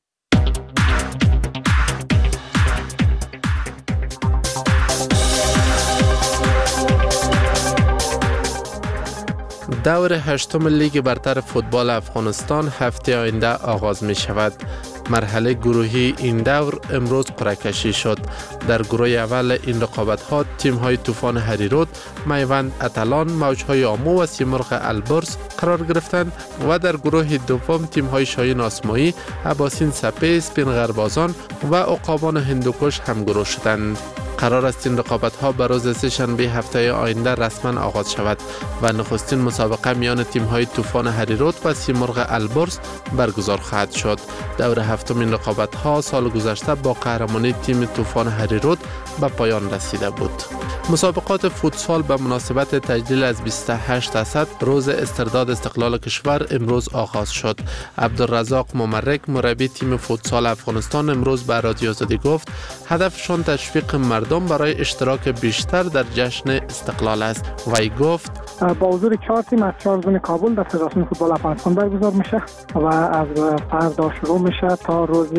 دور هشتم لیگ برتر فوتبال افغانستان هفته آینده آغاز می شود. مرحله گروهی این دور امروز قرعه کشی شد. در گروه اول این رقابت ها تیم های طوفان هریرود، میوند اتلان، موجهای آمو و سیمرغ البرز قرار گرفتند و در گروه دوم تیم های شاهین آسمایی، اباسین سپه، سپین غربازان و عقابان هندوکش هم گروه شدند. قرار است این رقابت ها به روز سه‌شنبه هفته آینده رسما آغاز شود و نخستین مسابقه میان تیم های طوفان هریرود و سیمرغ البرز برگزار خواهد شد. دور هفتم این رقابت ها سال گذشته با قهرمانی تیم طوفان هریرود به پایان رسیده بود. مسابقات فوتسال به مناسبت تجلیل از 28 اسد روز استرداد استقلال کشور امروز آغاز شد. عبدالرزاق ممرک مربی تیم فوتسال افغانستان امروز به رادیو آزادی گفت هدفشان تشویق مردم برای اشتراک بیشتر در جشن استقلال است. وی گفت با حضور 4 تیم از 4 زون کابل در فدراسیون فوتبال افغانستان برگزار میشه و از فردا شروع میشه تا روز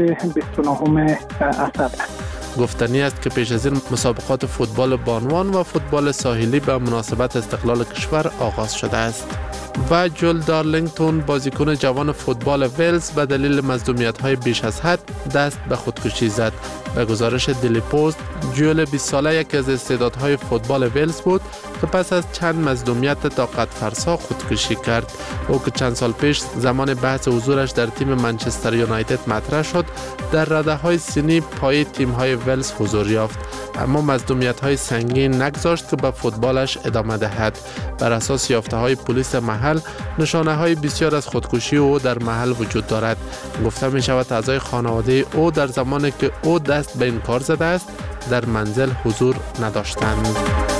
29 اسد. گفتنی است که پیش از این مسابقات فوتبال بانوان و فوتبال ساحلی به مناسبت استقلال کشور آغاز شده است. و جول دارلینگتون بازیکن جوان فوتبال ولز به دلیل مظلومیت‌های بیش از حد دست به خودکشی زد. به گزارش دیلی پست، جول 20 ساله یکی از استعدادهای فوتبال ولز بود که پس از چند مظلومیت طاقت فرسا خودکشی کرد. او که چند سال پیش زمان بحث حضورش در تیم منچستر یونایتد مطرح شد، در رده‌های سنی پای تیم‌های ولز حضور یافت، اما مظلومیت‌های سنگین نگذاشت که به فوتبالش ادامه دهد. بر اساس یافته‌های پلیس محل، نشانه‌های بسیار از خودکشی او در محل وجود دارد. گفته می‌شود اعضای خانواده او در زمانی که او دست به این کار زده است در منزل حضور نداشتند.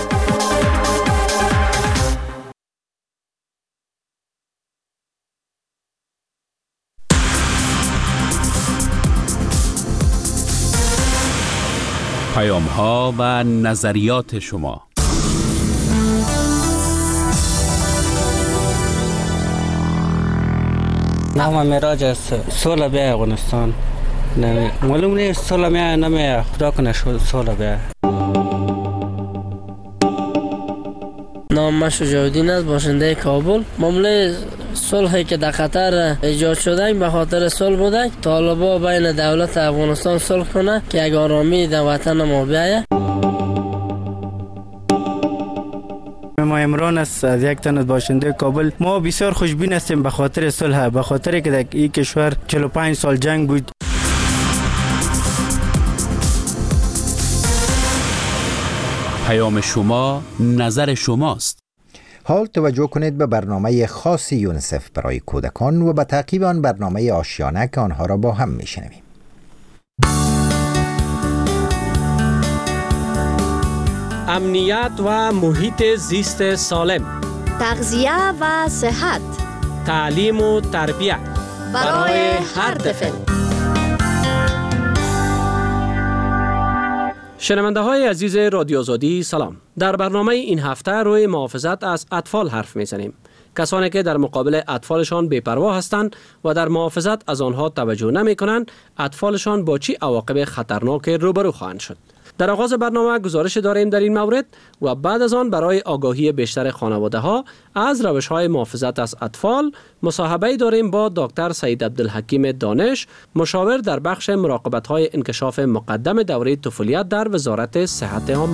پیام‌ها و نظریات شما. نام میراج است. سال بیا افغانستان. معلوم نیست سال میا نمیا خدا کنه سال بیا. نام من شجاع‌الدین است، باشنده کابل. معامله صلحی که در قطر ایجاد شده به خاطر صلح بوده. طالبا بین دولت افغانستان صلح کنه که یک آرامی در وطن ما بیاید. ما عمران است، از یک تن باشنده کابل. ما بسیار خوشبین هستیم به خاطر صلح، به خاطر که در این کشور 45 سال جنگ بود. پیام شما، نظر شماست. حال توجه کنید به برنامه خاص یونیسف برای کودکان و به تعقیب آن برنامه آشیانه که آنها را با هم میشنویم. امنیت و محیط زیست سالم، تغذیه و صحت، تعلیم و تربیت برای هر طفل. شنونده های عزیز رادیو آزادی سلام. در برنامه این هفته روی محافظت از اطفال حرف میزنیم. کسانی که در مقابل اطفالشان بی‌پروا هستند و در محافظت از آنها توجه نمی کنند، اطفالشان با چه عواقب خطرناک روبرو خواهند شد. در آغاز برنامه گزارش داریم در این مورد و بعد از آن برای آگاهی بیشتر خانواده ها از روش های محافظت از اطفال مصاحبه داریم با دکتر سید عبدالحکیم دانش، مشاور در بخش مراقبت های انکشاف مقدم دوره طفولیت در وزارت صحت عامه.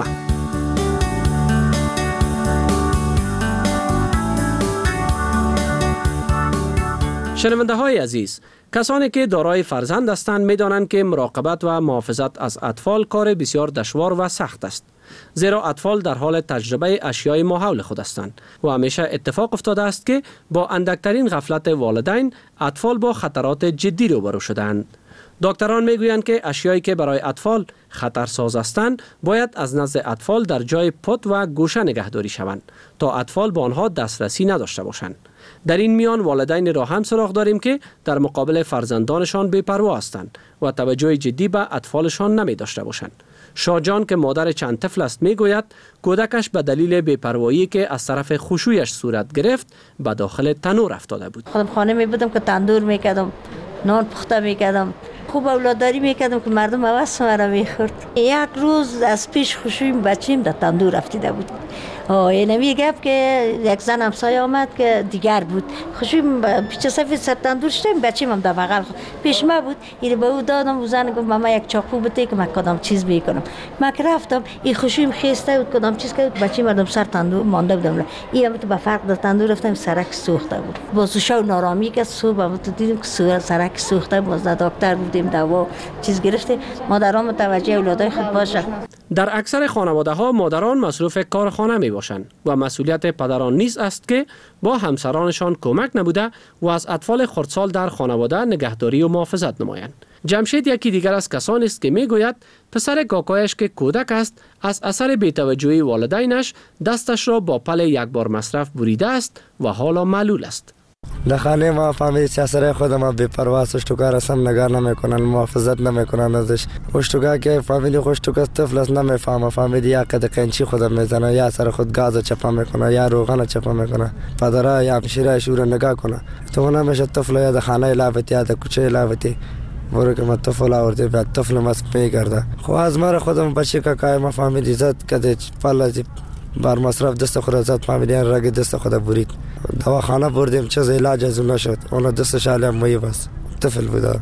شنونده های عزیز، کسانی که دارای فرزند هستند می‌دانند که مراقبت و محافظت از اطفال کار بسیار دشوار و سخت است. زیرا اطفال در حال تجربه اشیای ماحول خود هستند و همیشه اتفاق افتاده است که با اندکترین غفلت والدین اطفال با خطرات جدی روبرو شدند. دکتران میگویند که اشیایی که برای اطفال خطرساز هستند باید از نزد اطفال در جای پت و گوشه نگهداری شوند تا اطفال به آنها دسترسی نداشته باشند. در این میان والدین را هم سراغ داریم که در مقابل فرزندانشان بی‌پروا هستند و توجه جدی به اطفالشان نمی داشته باشند. شاجان که مادر چند طفل است میگوید کودکش به دلیل بی‌پروایی که از طرف خوشویش صورت گرفت به داخل تنور افتاده بود. خودم خانه می بودم که تندور میکردم، نان پخته میکردم، خوب اولاداری میکردم که مردم عوض مرا میخورد. یک روز از پیش خوشویم بچیم در تندور افتیده بود. اینمی گفت که یک زن همسایه آمد که دیگر بود، خوشویم پیچ سفید سر تندور شدیم، بچیم هم در بغل پیش ما بود. این به او دادم و زن گفت ماما یک چاقو بده که من کدام چیز میکنم. من که رفتم این خوشویم خسته بود کدام چیز کرد، بچیم مردم سر تندور مانده بودم. این هم تو به فرق در تندور رفتم سرک سوخته بود. باز شو نارامی که صبح تو دیدیم که سرک سوخته بود. باز دکتر بودیم دوا چیز گرفته. مادران متوجه اولادای خود باشه. در اکثر خانواده ها مادران مصروف کار خانه می باشند و مسئولیت پدران نیز است که با همسرانشان کمک نموده و از اطفال خردسال در خانواده نگهداری و محافظت نمایند. جمشید یکی دیگر از کسانی است که میگوید پسر کاکایش که کودک است از اثر بی‌توجهی والدینش دستش را با پل یک بار مصرف بریده است و حالا معلول است. در خانه ما فهمید سیاسره خودم بی‌پروا است، اشتوکا رسم نگار نمیکنن، محافظت نمیکنن ازش. اشتوکا که فهمیدی اشتوکا طفل است نمیفهمه، فهمیدی یا قد قنچی خودم میزنه یا سر خود گاز چپا میکنه یا روغن چپا میکنه. پدرها یا همشیره شور نگاه کنه. تو نمیشه طفل یا در خانه لاوتی یا در کوچه لاوتی برو که من طفل آورده بعد طفل مست میگرده. خب از مرا خودم بچه که ما فهمیدی زد کده پلاتی بر مصرف دست خود زد، فهمیدی رگ دست خود برید. دواخانه بردیم چیز علاج از اون نشد، اون دستش علی مایی بس طفل بود.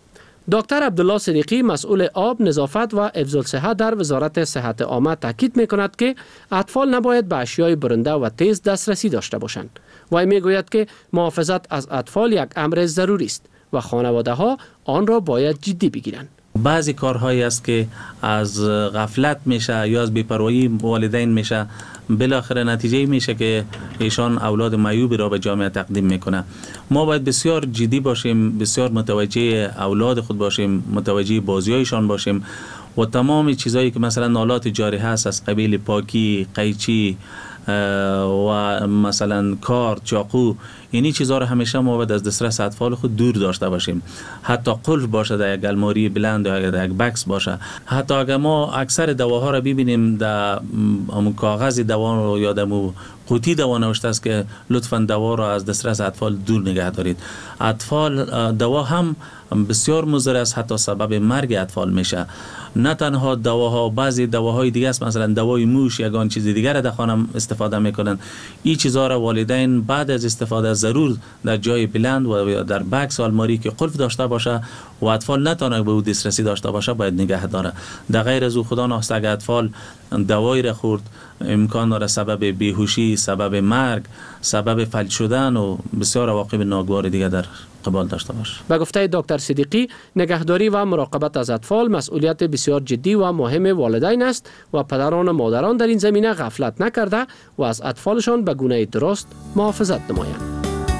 دکتر عبدالله صدیقی مسئول آب، نظافت و حفظ الصحه در وزارت صحت عامه تاکید میکند که اطفال نباید به اشیای برنده و تیز دسترسی داشته باشند و میگوید که محافظت از اطفال یک امر ضروری است و خانواده ها آن را باید جدی بگیرند. بعضی کارهایی است که از غفلت میشه یا از بی‌پروایی والدین میشه، بالاخره نتیجه میشه که ایشان اولاد معیوبی را به جامعه تقدیم میکنه. ما باید بسیار جدی باشیم، بسیار متوجه اولاد خود باشیم، متوجه بازیایشان باشیم و تمام چیزایی که مثلا آلات جاری هست از قبیل پاکی، قیچی، و مثلا کار، چاقو، اینی چیزها رو همیشه ما باید از دسترس اطفال خود دور داشته باشیم. حتی قلف باشه در یک الماری بلند یا در یک بکس باشه. حتی اگر ما اکثر دواها رو ببینیم در کاغذ دوا یا در قوطی دوا نوشته است که لطفاً دوا رو از دسترس اطفال دور نگه دارید. اطفال دوا هم بسیار مضر است، حتی سبب مرگ اطفال میشه. نه تنها دواها، بعضی دواهای دیگه است، مثلا دوای موش یگان چیز دیگر در خانه استفاده میکنن. این چیزها را والدین بعد از استفاده ضرور در جای بلند و در بکس و الماری که قلف داشته باشه و اطفال نتونه به او دسترسی داشته باشه باید نگه داره. در غیر از او خدا نخواسته اگر اطفال دوایی را خورد امکان داره سبب بیهوشی، سبب مرگ، سبب فلج شدن و بسیار عواقب ناگوار دیگه در قبال داشته باشه. به گفته دکتر صدیقی، نگهداری و مراقبت از اطفال مسئولیت بسیار جدی و مهم والدین است و پدران و مادران در این زمینه غفلت نکرده و از اطفالشان به گونه درست محافظت نمایند.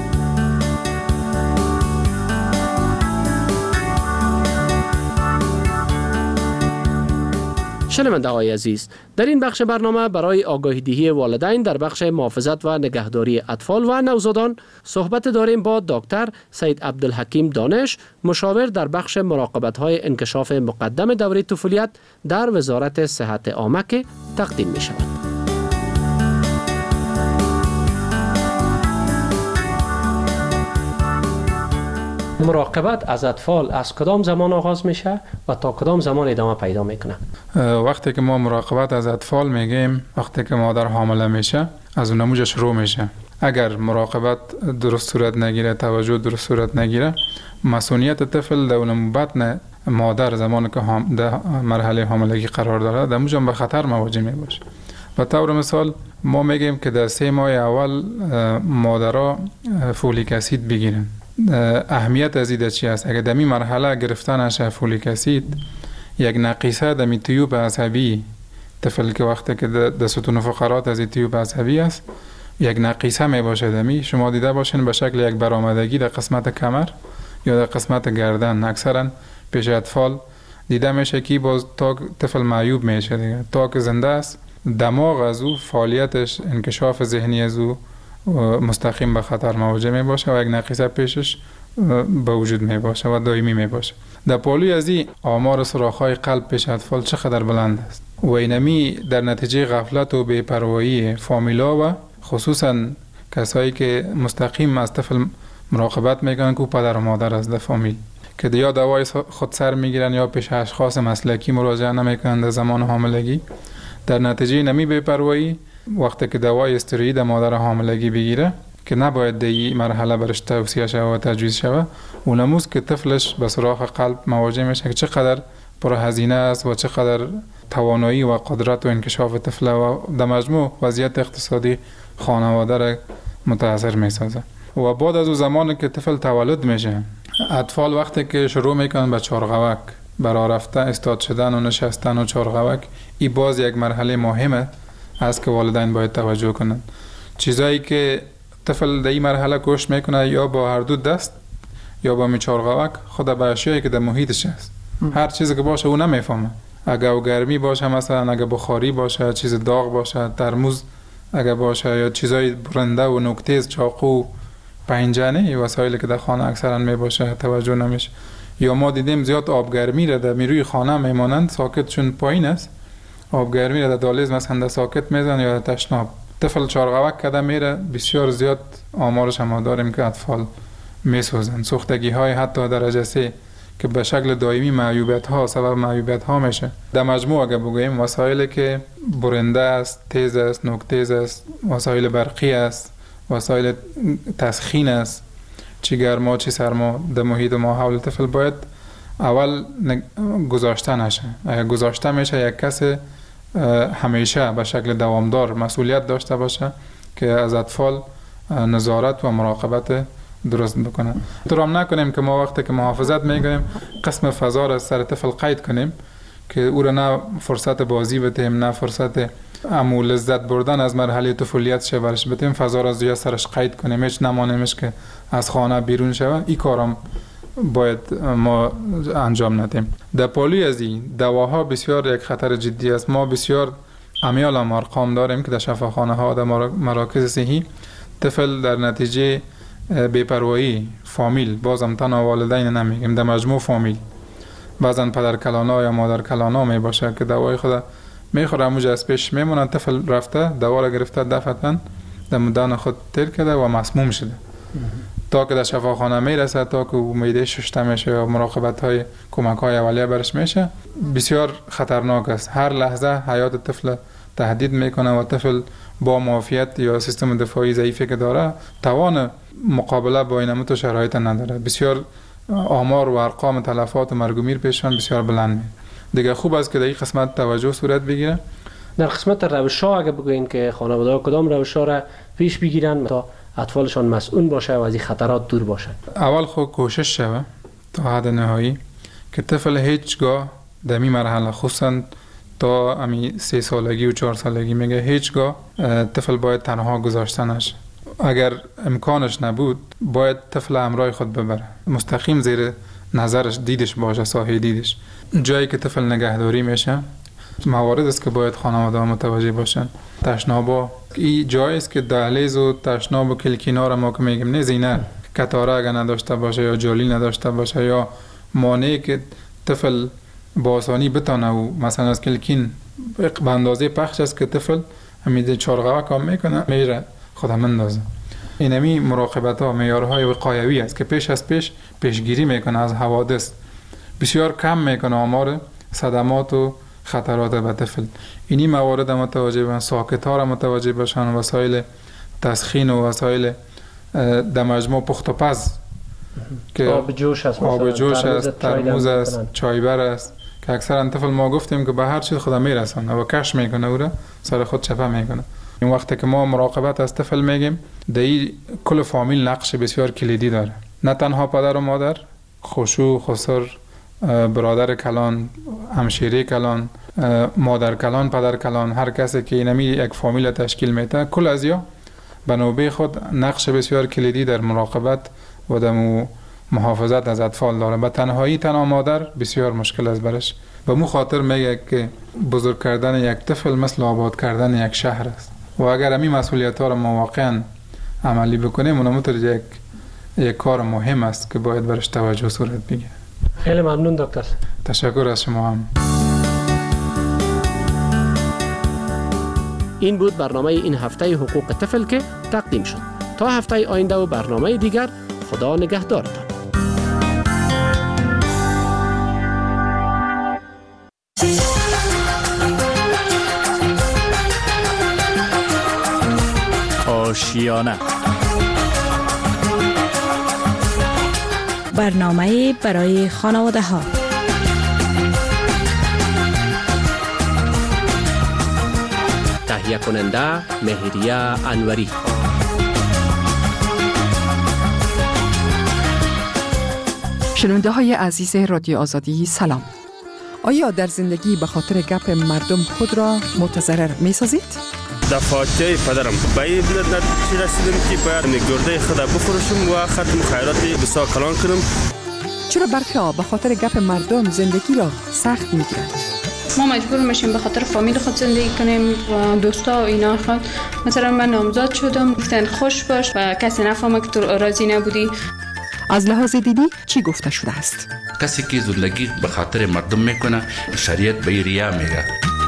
شنونده های عزیز، در این بخش برنامه برای آگاهی دهی والدین در بخش محافظت و نگهداری اطفال و نوزادان صحبت داریم با دکتر سید عبدالحکیم دانش، مشاور در بخش مراقبت های انکشاف مقدم دوره طفولیت در وزارت صحت عامه که تقدیم می شود. مراقبت از اطفال از کدام زمان آغاز میشه و تا کدام زمان ادامه پیدا میکنه؟ وقتی که ما مراقبت از اطفال میگیم وقتی که مادر حامله میشه از اون نموجه شروع میشه. اگر مراقبت درست صورت نگیره، توجه درست صورت نگیره، مسئولیت طفل در اون بطن مادر زمانی که در مرحله حاملگی قرار داره در اونجا به خطر مواجه میباشه. به طور مثال ما میگیم که در 3 ماه اول مادرها فولیک اسید بگیرن. اهمیت از این چی است؟ اگر در این مرحله گرفتن نشه فولیک اسید، یک نقیصه در تیوب عصبی طفل که وقتی که در ستون فقرات از تیوب عصبی است یک نقیصه می باشه دمی، شما دیده باشین به شکل یک برآمدگی در قسمت کمر یا در قسمت گردن. اکثرا پیش اطفال دیده میشه که باز تا طفل معیوب میشه دیگه. تا که زنده است دماغ از او، فعالیتش، انکشاف ذهنی از او مستقیم به خطر مواجه می باشه و یک نقیصه پیشش به وجود می باشه و دائمی می باشه. در پالوی از این آمار سوراخ‌های قلب پیش اطفال چقدر بلند است و اینمی در نتیجه غفلت و بی‌پروایی فامیلا و خصوصا کسایی که مستقیم از طفل مراقبت میکنن که پدر و مادر از در فامیل که یا دوای خود سر میگیرن یا پیش اشخاص مسلکی مراجعه نمیکنن در زمان حاملگی. در نتیجه نمی بی‌پروایی وقتی که دوای استروئید مادر حاملگی بگیره که نباید در این مرحله برش توصیه شود و تجویز شود، اونموز که طفلش به سراغ قلب مواجه میشه که چقدر پرهزینه است و چقدر توانایی و قدرت و انکشاف طفل و در مجموع وضعیت اقتصادی خانواده را متاثر میسازه. و بعد از اون زمانی که طفل تولد میشه، اطفال وقتی که شروع میکنن به چارغوک، برای رفتن، استاد شدن و نشستن و چارغوک، این باز یک مرحله مهمه است که والدین باید توجه کنن. چیزایی که طفل در این مرحله کشت میکنه یا با هر دو دست یا با چارغوک خود به اشیایی که در محیطش است. هر چیزی که باشه او نمیفهمه. اگر گرمی باشه، مثلا اگر بخاری باشه، چیز داغ باشه، ترموز اگر باشه یا چیزای برنده و نوک‌تیز، چاقو، پنجره، وسایلی که در خانه اکثرا میباشه توجه نمیشه. یا ما دیدیم زیاد آبگرمی را در روی خانه میمانند ساکت چون پایین است، آبگرمی را در دالیز مثلا در ساکت میزن یا در تشناب. طفل چارغوک کده میره، بسیار زیاد آمارش هم داریم که اطفال میسوزن. سوختگی های حتی درجه 3 که به شکل دائمی معیوبیت ها سبب معیوبیت ها میشه. در مجموع اگر بگوییم وسایلی که برنده است، تیز است، نوک تیز است، وسایل برقی است، وسایل تسخین است، چی گرما چی سرما در محیط ما حول طفل باید اول گذاشته نشه. اگر گذاشته میشه یک کس همیشه به شکل دوامدار مسئولیت داشته باشه که از اطفال نظارت و مراقبت درست بکنه. درام نکنیم که ما وقتی که محافظت میگیم قسم فضا را سر طفل قید کنیم که او را نه فرصت بازی بدیم، نه فرصت امو لذت بردن از مرحله طفولیت شه برش بدیم، فضا را زیاد سرش قید کنیم، هیچ نمانیمش که از خانه بیرون شود. این کارم باید ما انجام ندیم. در پالوی از این دواها بسیار یک خطر جدی است. ما بسیار امیال هم ارقام داریم که در شفاخانه ها در مراکز صحی طفل در نتیجه بی‌پروایی فامیل، بازم تنها والدین نمیگیم، در مجموع فامیل، بعضا پدر کلانا یا مادر کلانا می باشه که دوای خود میخوره، موج از پیش میمونه، طفل رفته دوا را گرفته دفعتاً در مدان خود تیر کرده و مسموم شده تا که در شفاخانه میرسه، تا که معده شسته میشه یا مراقبت های کمک های اولیه برش میشه، بسیار خطرناک است. هر لحظه حیات طفل تهدید میکنه و طفل با معافیت یا سیستم دفاعی ضعیفی که داره توان مقابله با این متو شرایط نداره. بسیار آمار و ارقام تلفات و مرگ و میر پیشان بسیار بلند می. دیگه خوب است که در این قسمت توجه صورت بگیره. در قسمت روش‌ها اگه بگوین که خانواده‌ها کدام روش‌ها را پیش بگیرن تا اطفالشان مسئول باشه و از این خطرات دور باشه؟ اول خود کوشش شوه تا حد نهایی که طفل هیچگاه در این مرحله خصوصا تا امی 3 سالگی و 4 سالگی میگه هیچگاه طفل باید تنها گذاشته نشه. اگر امکانش نبود باید طفل همراه خود ببره، مستقیم زیر نظرش دیدش باشه، سایه دیدش. جایی که طفل نگهداری میشه موارد است که باید خانواده ها متوجه باشن. تشنابا این جایی است که دهلیز و تشناب و کلکینا را ما که میگیم نه زینه کتاره اگر نداشته باشه یا جالی نداشته باشه یا مانعی که طفل با آسانی بتانه و مثلا از کلکین به اندازه پخش است که طفل همین چارقوه کام میکنه میره خودم مندازه. اینمی مراقبت ها معیارهای وقایوی است که پیش از پیشگیری میکنه از حوادث، بسیار کم میکنه آمار صدمات و خطرات به طفل. اینی موارد متوجه باشن، ساکت ها را متوجه باشن، وسایل تسخین و وسایل در مجموع پخت و پز که آب جوش است، ترموز است، چایبر است که اکثرا طفل ما گفتیم که به هر چیز خود میرسونه و کش میکنه او را سر خود چپه میکنه. این وقتی که ما مراقبت از طفل میگیم در این کل فامیل نقش بسیار کلیدی داره، نه تنها پدر و مادر، خشوع، خسر، برادر کلان، همشیره کلان، مادر کلان، پدر کلان، هر کسی که اینمی یک فامیل تشکیل میده، کل ازیا به نوبه خود نقش بسیار کلیدی در مراقبت و در محافظت از اطفال داره. به تنهایی تنها مادر بسیار مشکل است برش. به مو خاطر میگه که بزرگ کردن یک طفل مثل آباد کردن یک شهر است و اگر همین مسئولیت ها را ما واقعا عملی بکنیم اونموتر یک کار مهم است که باید برش توجه صورت بگیره. خیلی ممنون دکتر. تشکر از شما هم. این بود برنامه این هفته حقوق طفل که تقدیم شد. تا هفته آینده و برنامه دیگر، خدا نگهدارتان. آشیانه برنامه برای خانواده ها. تهیه کننده مهریه انوری. شنونده های عزیز رادیو آزادی سلام. آیا در زندگی به خاطر گپ مردم خود را متضرر می سازید؟ دفعه پدرم به این نتیجه رسیدم که باید گرده خود بفروشم و ختم خیراتی بسیار کلان کنم. چرا برخی ها به خاطر گپ مردم زندگی را سخت می گیرند؟ ما مجبور میشیم به خاطر فامیل خود زندگی کنیم و دوستا و اینا خود. مثلا من نامزاد شدم گفتن خوش باش و کسی نفهمه که تو راضی نبودی. از لحاظ دینی چی گفته شده است؟ کسی که زندگی به خاطر مردم میکنه شریعت به ریا میگه.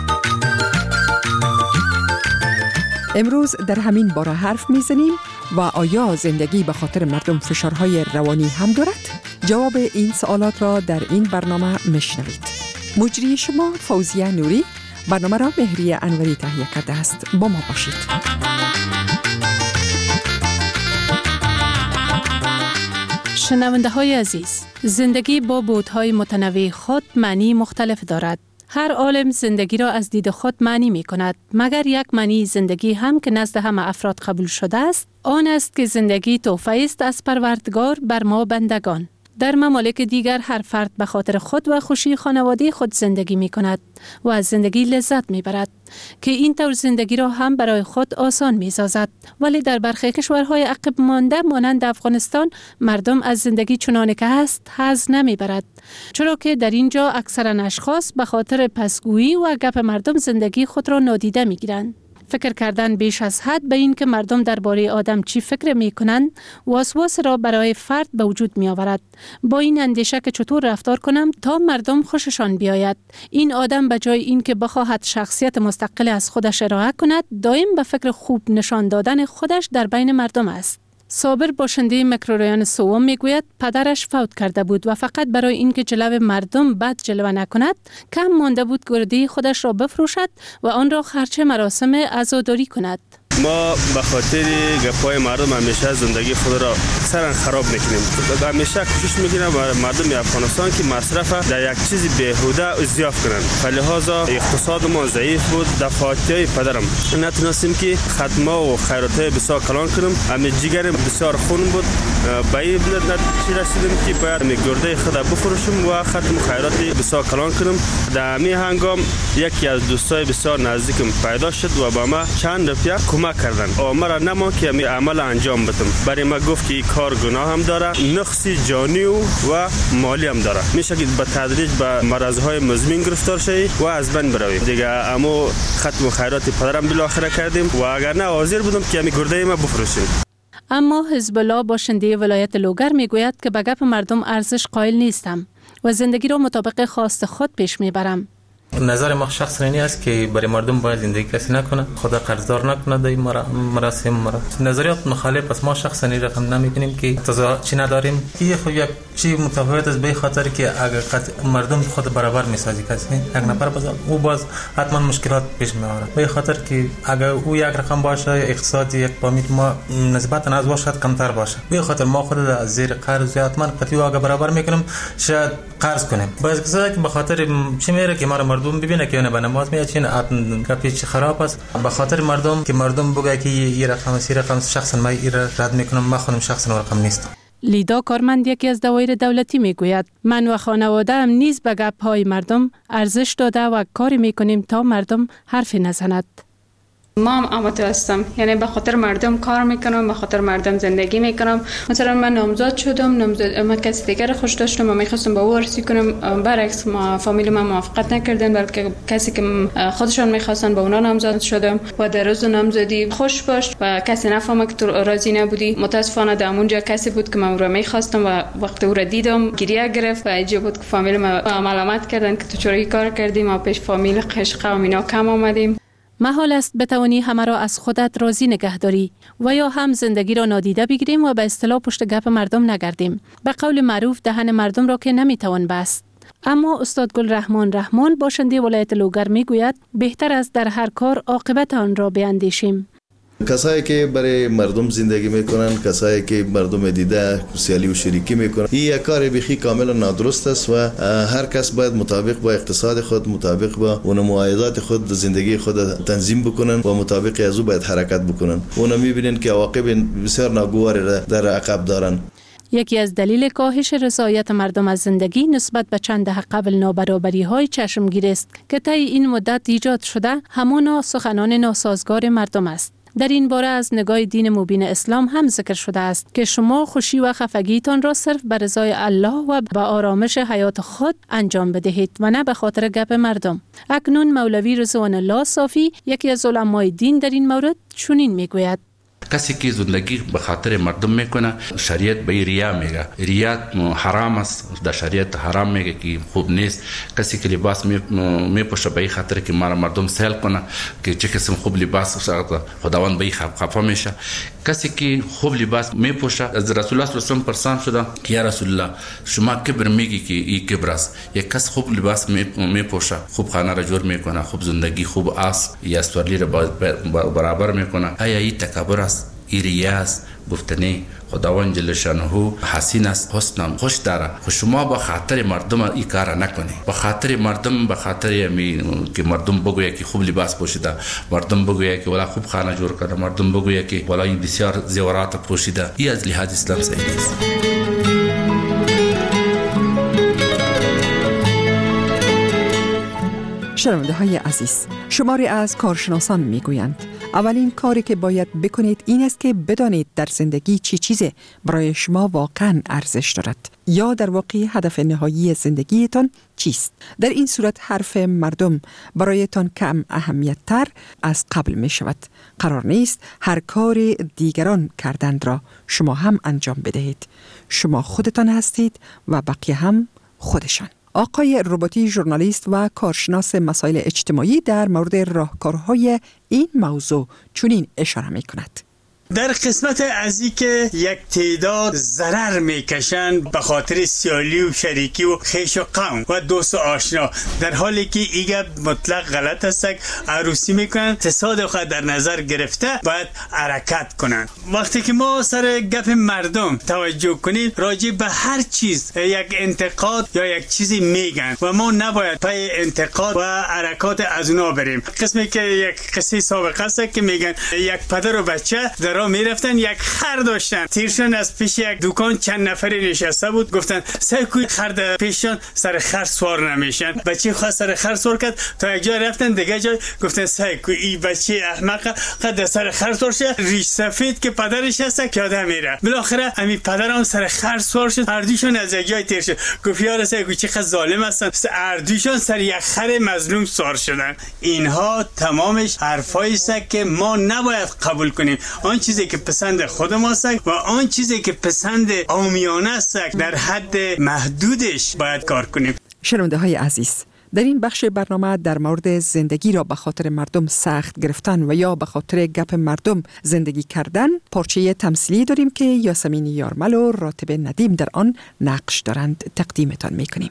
امروز در همین باره حرف میزنیم و آیا زندگی به خاطر مردم فشارهای روانی هم دارد؟ جواب این سوالات را در این برنامه میشنوید. مجری شما فوزیه نوری، برنامه را مهریه انوری تهیه کرده است. با ما باشید. شنونده های عزیز، زندگی با بعدهای متنوع خود معنی مختلف دارد. هر عالم زندگی را از دید خود معنی می کند، مگر یک معنی زندگی هم که نزد همه افراد قبول شده است، آن است که زندگی تحفه است از پروردگار بر ما بندگان. در ممالک دیگر هر فرد به خاطر خود و خوشی خانواده خود زندگی می کند و از زندگی لذت می برد که این طور زندگی را هم برای خود آسان می سازد. ولی در برخی کشورهای عقب مانده مانند افغانستان مردم از زندگی چنانه که هست حظ نمی برد، چرا که در اینجا اکثرا اشخاص به خاطر پسگویی و گپ مردم زندگی خود را نادیده می گیرند. فکر کردن بیش از حد به این که مردم درباره آدم چی فکر می کنند وسواس را برای فرد به وجود می آورد، با این اندیشه که چطور رفتار کنم تا مردم خوششان بیاید. این آدم به جای این که بخواهد شخصیت مستقل از خودش ارائه کند دائم به فکر خوب نشان دادن خودش در بین مردم است. صابر باشنده میکروریان سوم میگوید پدرش فوت کرده بود و فقط برای اینکه جلوه مردم بد جلوه نکند کم مانده بود گرده خودش را بفروشد و آن را خرچ مراسم عزاداری کند. ما به خاطر گپای مردم همیشه زندگی خود را اکثرا خراب میکنیم. همیشه کوشش میکنیم مردم افغانستان که مصرف در یک چیز بیهوده زیاف کنند. فلهذا اقتصاد ما ضعیف بود. دفعاتی پدرم نتونستیم که خدمه و خیرات بسیار کلان کنیم. همه جگر بسیار خون بود. به این نتیجه رسیدیم که باید گرده خود بفروشیم و ختم خیرات بسیار کلان کنیم. در همین هنگام یکی از دوستای بسیار نزدیکم پیدا شد و با ما چند روپیه کمک کردن. مرا نما که می عمل انجام بدم. برای ما گفت که کار گناه هم داره، نقص جانی و مالی هم داره. میشه که به تدریج به مرض‌های مزمن گرفتار شوی و از بین بروی. دیگه اما ختم خیرات پدرم بالاخره کردیم و اگر نه حاضر بودم که می گرده ما بفروشیم. اما حزب الله باشنده ولایت لوگر میگوید که به گپ مردم ارزش قائل نیستم و زندگی را مطابق خواست خود پیش میبرم. نظر ما شخص اینی است که برای مردم باید زندگی کسی نکنه، خدا قرضدار نکنه در این مراسم. نظریات مخالف است. ما شخصا این رقم نمیبینیم که تضاد چی نداریم. این خو یک چی متفاوت است به خاطر که اگر مردم خود برابر میسازی کسی یک نفر او باز حتما مشکلات پیش میآورد. به خاطر که اگر او یک رقم باشه اقتصادی یک فامیل ما نسبتا از واشد کمتر باشه. به خاطر ما خود از زیر قرض حتما قطعی اگر برابر میکنیم شاید قرض کنیم. باز که به خاطر چی میره که ما مردم ببینه که به نماز میاد چین کپیچ خراب است. به خاطر مردم که مردم بگه که این رقم سی رقم شخصا ما این رد میکنم، ما خودم شخصا رقم نیست. لیدا کارمند یکی از دوایر دولتی میگوید من و خانواده هم نیز به گپ‌های مردم ارزش داده و کاری میکنیم تا مردم حرفی نزند. ما هم آماده هستم، یعنی به خاطر مردم کار میکنم، به خاطر مردم زندگی میکنم. مثلا من نامزد شدم، من کسی دیگر خوش داشتم و میخواستم با او ارسی کنم، برعکس ما فامیل من موافقت نکردن، بلکه کسی که خودشان میخواستن با اونا نامزد شدم و در روز نامزدی خوش باش و کسی نفهمه که تو راضی نبودی. متاسفانه در اونجا کسی بود که من او را میخواستم و وقتی او را دیدم گریه گرفت و عجیب بود که فامیل من ملامت کردن که تو چرا این کار کردی، ما پیش فامیل قشقه و اینا کم آمدیم. محال است بتوانی همه را از خودت راضی نگه داری و یا هم زندگی را نادیده بگیریم و به اصطلاح پشت گپ مردم نگردیم. به قول معروف دهن مردم را که نمیتوان بست. اما استاد گل رحمان باشنده ولایت لوگر میگوید بهتر است در هر کار عاقبت آن را بیاندیشیم. کسایی که برای مردم زندگی میکنن، کسایی که مردم دیده سیالی و شریکی میکنن، این یک کار بخی کاملا نادرست است و هر کس باید مطابق با اقتصاد خود، مطابق با اون معایدات خود زندگی خود تنظیم بکنن و مطابق از او باید حرکت بکنن. اونا میبینن که عواقب بسیار ناگواری در عقب دارن. یکی از دلیل کاهش رضایت مردم از زندگی نسبت به چند دهه قبل نابرابری‌های چشمگیر است که طی این مدت ایجاد شده همانا سخنان ناسازگار مردم است. در این باره از نگاه دین مبین اسلام هم ذکر شده است که شما خوشی و خفگیتان را صرف به رضای الله و به آرامش حیات خود انجام بدهید و نه به خاطر گپ مردم. اکنون مولوی رضوان الله صافی یکی از علمای دین در این مورد چنین میگوید: کسی که زندگی به خاطر مردم میکنه شریعت به ریا میگه. ریا حرام است، در شریعت حرام میگه که خوب نیست. کسی که لباس میپوشه به خاطر که مردم سیل کنه که چه قسم خوب لباس خداوند به خفا میشه. کسی که خوب لباس میپوشه از رسول الله صلی الله علیه و آله شده که یا رسول الله شما کبر میگی که این کبر است. یک کس خوب لباس میپوشه، خوب خانه را جور میکنه، خوب زندگی، خوب آس یا استولی را برابر میکنه، آیا این تکبر است؟ این ریا است؟ گفتنی خداوند جل شانه حسین است، حسن خوش داره. شما با خاطر مردم این کار نکنی. با خاطر مردم، با خاطر که مردم بگویه که خوب لباس پوشیده، مردم بگویه که والا خوب خانه جور کرده، مردم بگویه که والا این بسیار زیورات پوشیده، این از لحاظ اسلام صحیح نیست. شنونده های عزیز، شماری از کارشناسان می گویند اولین کاری که باید بکنید این است که بدانید در زندگی چی چیزی برای شما واقعا ارزش دارد یا در واقع هدف نهایی زندگیتان چیست. در این صورت حرف مردم برایتان کم اهمیت تر از قبل می شود. قرار نیست هر کار دیگران کردند را شما هم انجام بدهید. شما خودتان هستید و بقیه هم خودشان. آقای رباطی، ژورنالیست و کارشناس مسائل اجتماعی، در مورد راهکارهای این موضوع چنین اشاره می کند. در قسمت از این که یک تعداد ضرر میکشند به خاطر سیالی و شریکی و خیش و قوم و دوست و آشنا، در حالی که ایگه مطلق غلط است. عروسی میکنن، اقتصاد خود در نظر گرفته باید حرکت کنن. وقتی که ما سر گپ مردم توجه کنیم، راجع به هر چیز یک انتقاد یا یک چیزی میگن و ما نباید پای انتقاد و حرکات از اونا بریم. قسمی که یک قصه سابقه است که میگن یک پدر و بچه در راه میرفتن، یک خر داشتن، تیرشون از پیش یک دکان چند نفری نشسته بود، گفتن سعی کنید خر پیششون سر خر سوار نمیشن. بچه خواست سر خر سوار کرد، تا یک جا رفتن دیگه جا گفتن سعی کنید این بچه احمق قد سر خر سوار شه، ریش سفید که پدرش هست پیاده میره. بالاخره همین پدرم سر خر سوار شد، اردوشون از یک جای تیر شد. گفت یارو سعی کنید چقدر ظالم هستن، اردوشون سر یک خر مظلوم سوار شدن. اینها تمامش حرفایی است که ما نباید قبول کنیم. آن چیزی که پسند خود ماست و آن چیزی که پسند عامیانه است در حد محدودش باید کار کنیم. شنونده های عزیز، در این بخش برنامه در مورد زندگی را به خاطر مردم سخت گرفتن و یا به خاطر گپ مردم زندگی کردن پارچه تمثیلی داریم که یاسمین یارمل و راتب ندیم در آن نقش دارند. تقدیمتان میکنیم.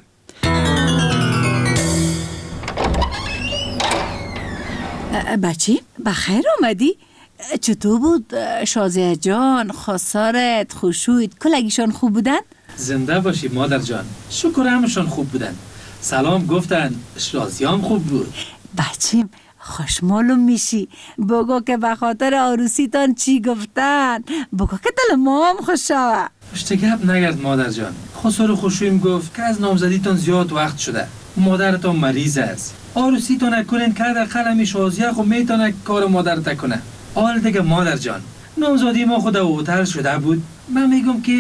بچی بخیر آمدی؟ چطور بود شازیه جان، خسارت، خوشویت، کلگیشان خوب بودن؟ زنده باشی مادر جان، شکر همشان خوب بودن. سلام گفتن، شازیام خوب بود. بچیم خوش معلوم میشی. بگو که به خاطر عروسیتان چی گفتن، بگو که دل ما هم خوش شوه. پشت گپ نگرد مادر جان. خسار خوشویم گفت که از نامزدیتان زیاد وقت شده، مادرتان مریض است، عروسیتان نکنین که در قلمی شازیه خب میتونه کار مادرت کنه. حال دیگه مادر جان، نامزادی ما خود اوتر شده بود. من میگم که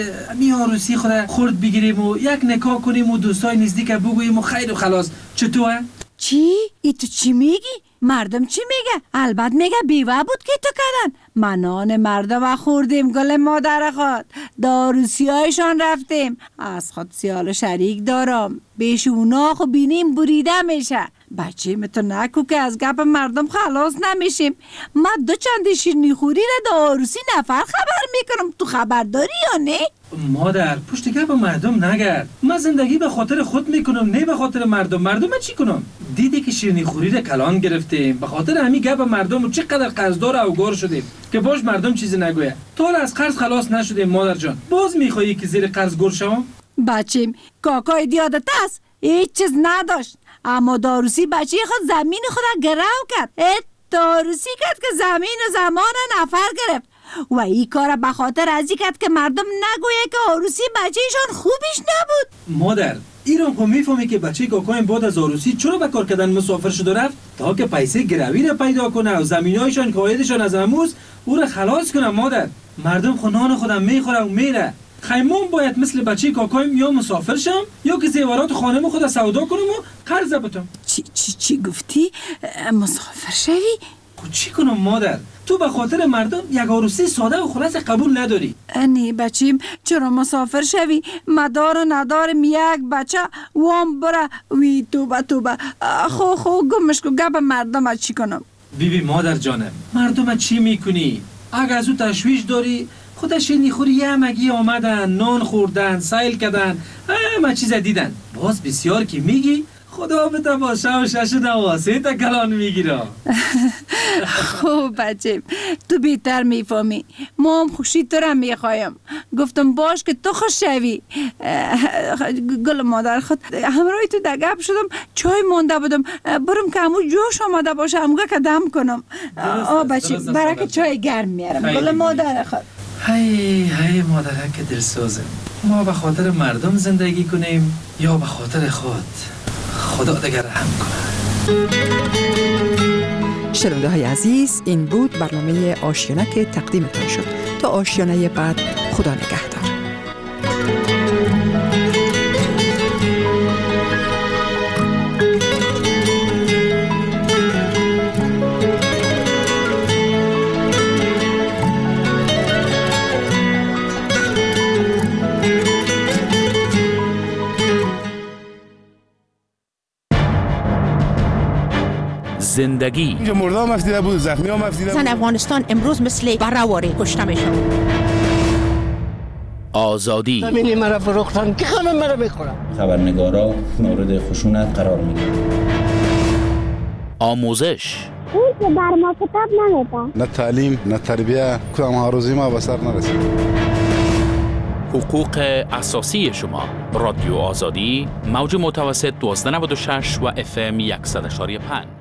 می عروسی خود خورد بگیریم و یک نکاح کنیم و دوستای نزدیک بگوییم و خیر و خلاص. چطوره؟ چی؟ ای تو چی میگی؟ مردم چی میگه؟ البته میگه بیوه بود که تو کردن. منان مردم خوردیم گل مادر خود، داروسی هایشان رفتیم. از خود سیال شریک دارم، بیش اونا خو بینیم بریده میشه. بچه تو نکو که از گپ مردم خلاص نمیشیم. من دو چند شیرینی خوری را داروسی نفر خبر میکنم، تو خبر داری یا نه؟ مادر پشت گپ مردم نگرد. من زندگی به خاطر خود میکنم، نه به خاطر مردم. مردم چی کنم؟ دیدی که شیرینی خوری را کلان گرفتیم، به خاطر همین گپ مردم و چقدر قرضدار و اوگار شدیم که باش مردم چیزی نگویه. تا از قرض خلاص نشدیم مادر جان، باز میخوایی که زیر قرض گور شوم؟ بچیم کاکای دیادت است، هیچ چیز نداشت، اما داروسی بچه خود زمین خود گرو کرد. داروسی کرد که زمین و زمان نفر گرفت و این کار به خاطر ازی کرد که مردم نگویه که عروسی بچهشان خوبیش نبود. مادر ایران خو میفهمی که بچه کاکایم بعد از عروسی چرا به کار کردن مسافر شد و رفت؟ تا که پیسه گروی را پیدا کنه و زمینایشان که عایدشان از اموز او را خلاص کنه. مادر مردم خونان خودم میخوره و میره. خیمون باید مثل بچه کاکایم یا مسافر شم یا که زیورات خانم خود سودا کنم و قرض بتم. چی گفتی؟ مسافر شوی؟ خود چی کنم مادر؟ تو به خاطر مردم یک عروسی ساده و خلاص قبول نداری. نه بچیم چرا مسافر شوی؟ مدار و ندارم یک بچه وام بره وی توبه خو گمش کو گپ مردم چی کنم؟ بیبی مادر جانم مردم چی میکنی؟ اگه از او تشویش داری خودش نیخوری یه مگی آمدن، نان خوردن، سیل کردن، همه چیز دیدن. باز بسیار که میگی خدا بده باشه و شش نواسه تا کلان میگیره. خوب بچه تو بیتر میفهمی، ما هم خوشی تو را میخوایم. گفتم باش که تو خوش شوی. گل مادر خود همراهی تو دگب شدم، چای مونده بودم، برم که همون جوش آمده باشه همگه که دم کنم. بچه برای چای گرم میارم. گل مادر خود هی مادره که دلسوزه. ما به خاطر مردم زندگی کنیم یا به خاطر خود؟ خدا دیگر رحم کنه. شنونده های عزیز، این بود برنامه آشیانه که تقدیمتان شد. تا آشیانه بعد، خدا نگهدار. زندگی اینجا مرده هم افتیده بود، زخمی هم افتیده بود. زن افغانستان امروز مثل برهواری کشته میشن. آزادی زمینی مرا فروختن که خانم مرا میخورن. خبرنگارا مورد خشونت قرار میگیرن. آموزش اون که بر ما کتاب نمیدن. نه تعلیم نه تربیه، کدام ها روزی ما به سر نرسید. حقوق اساسی شما. رادیو آزادی، موج متوسط 1296 و FM 100.5.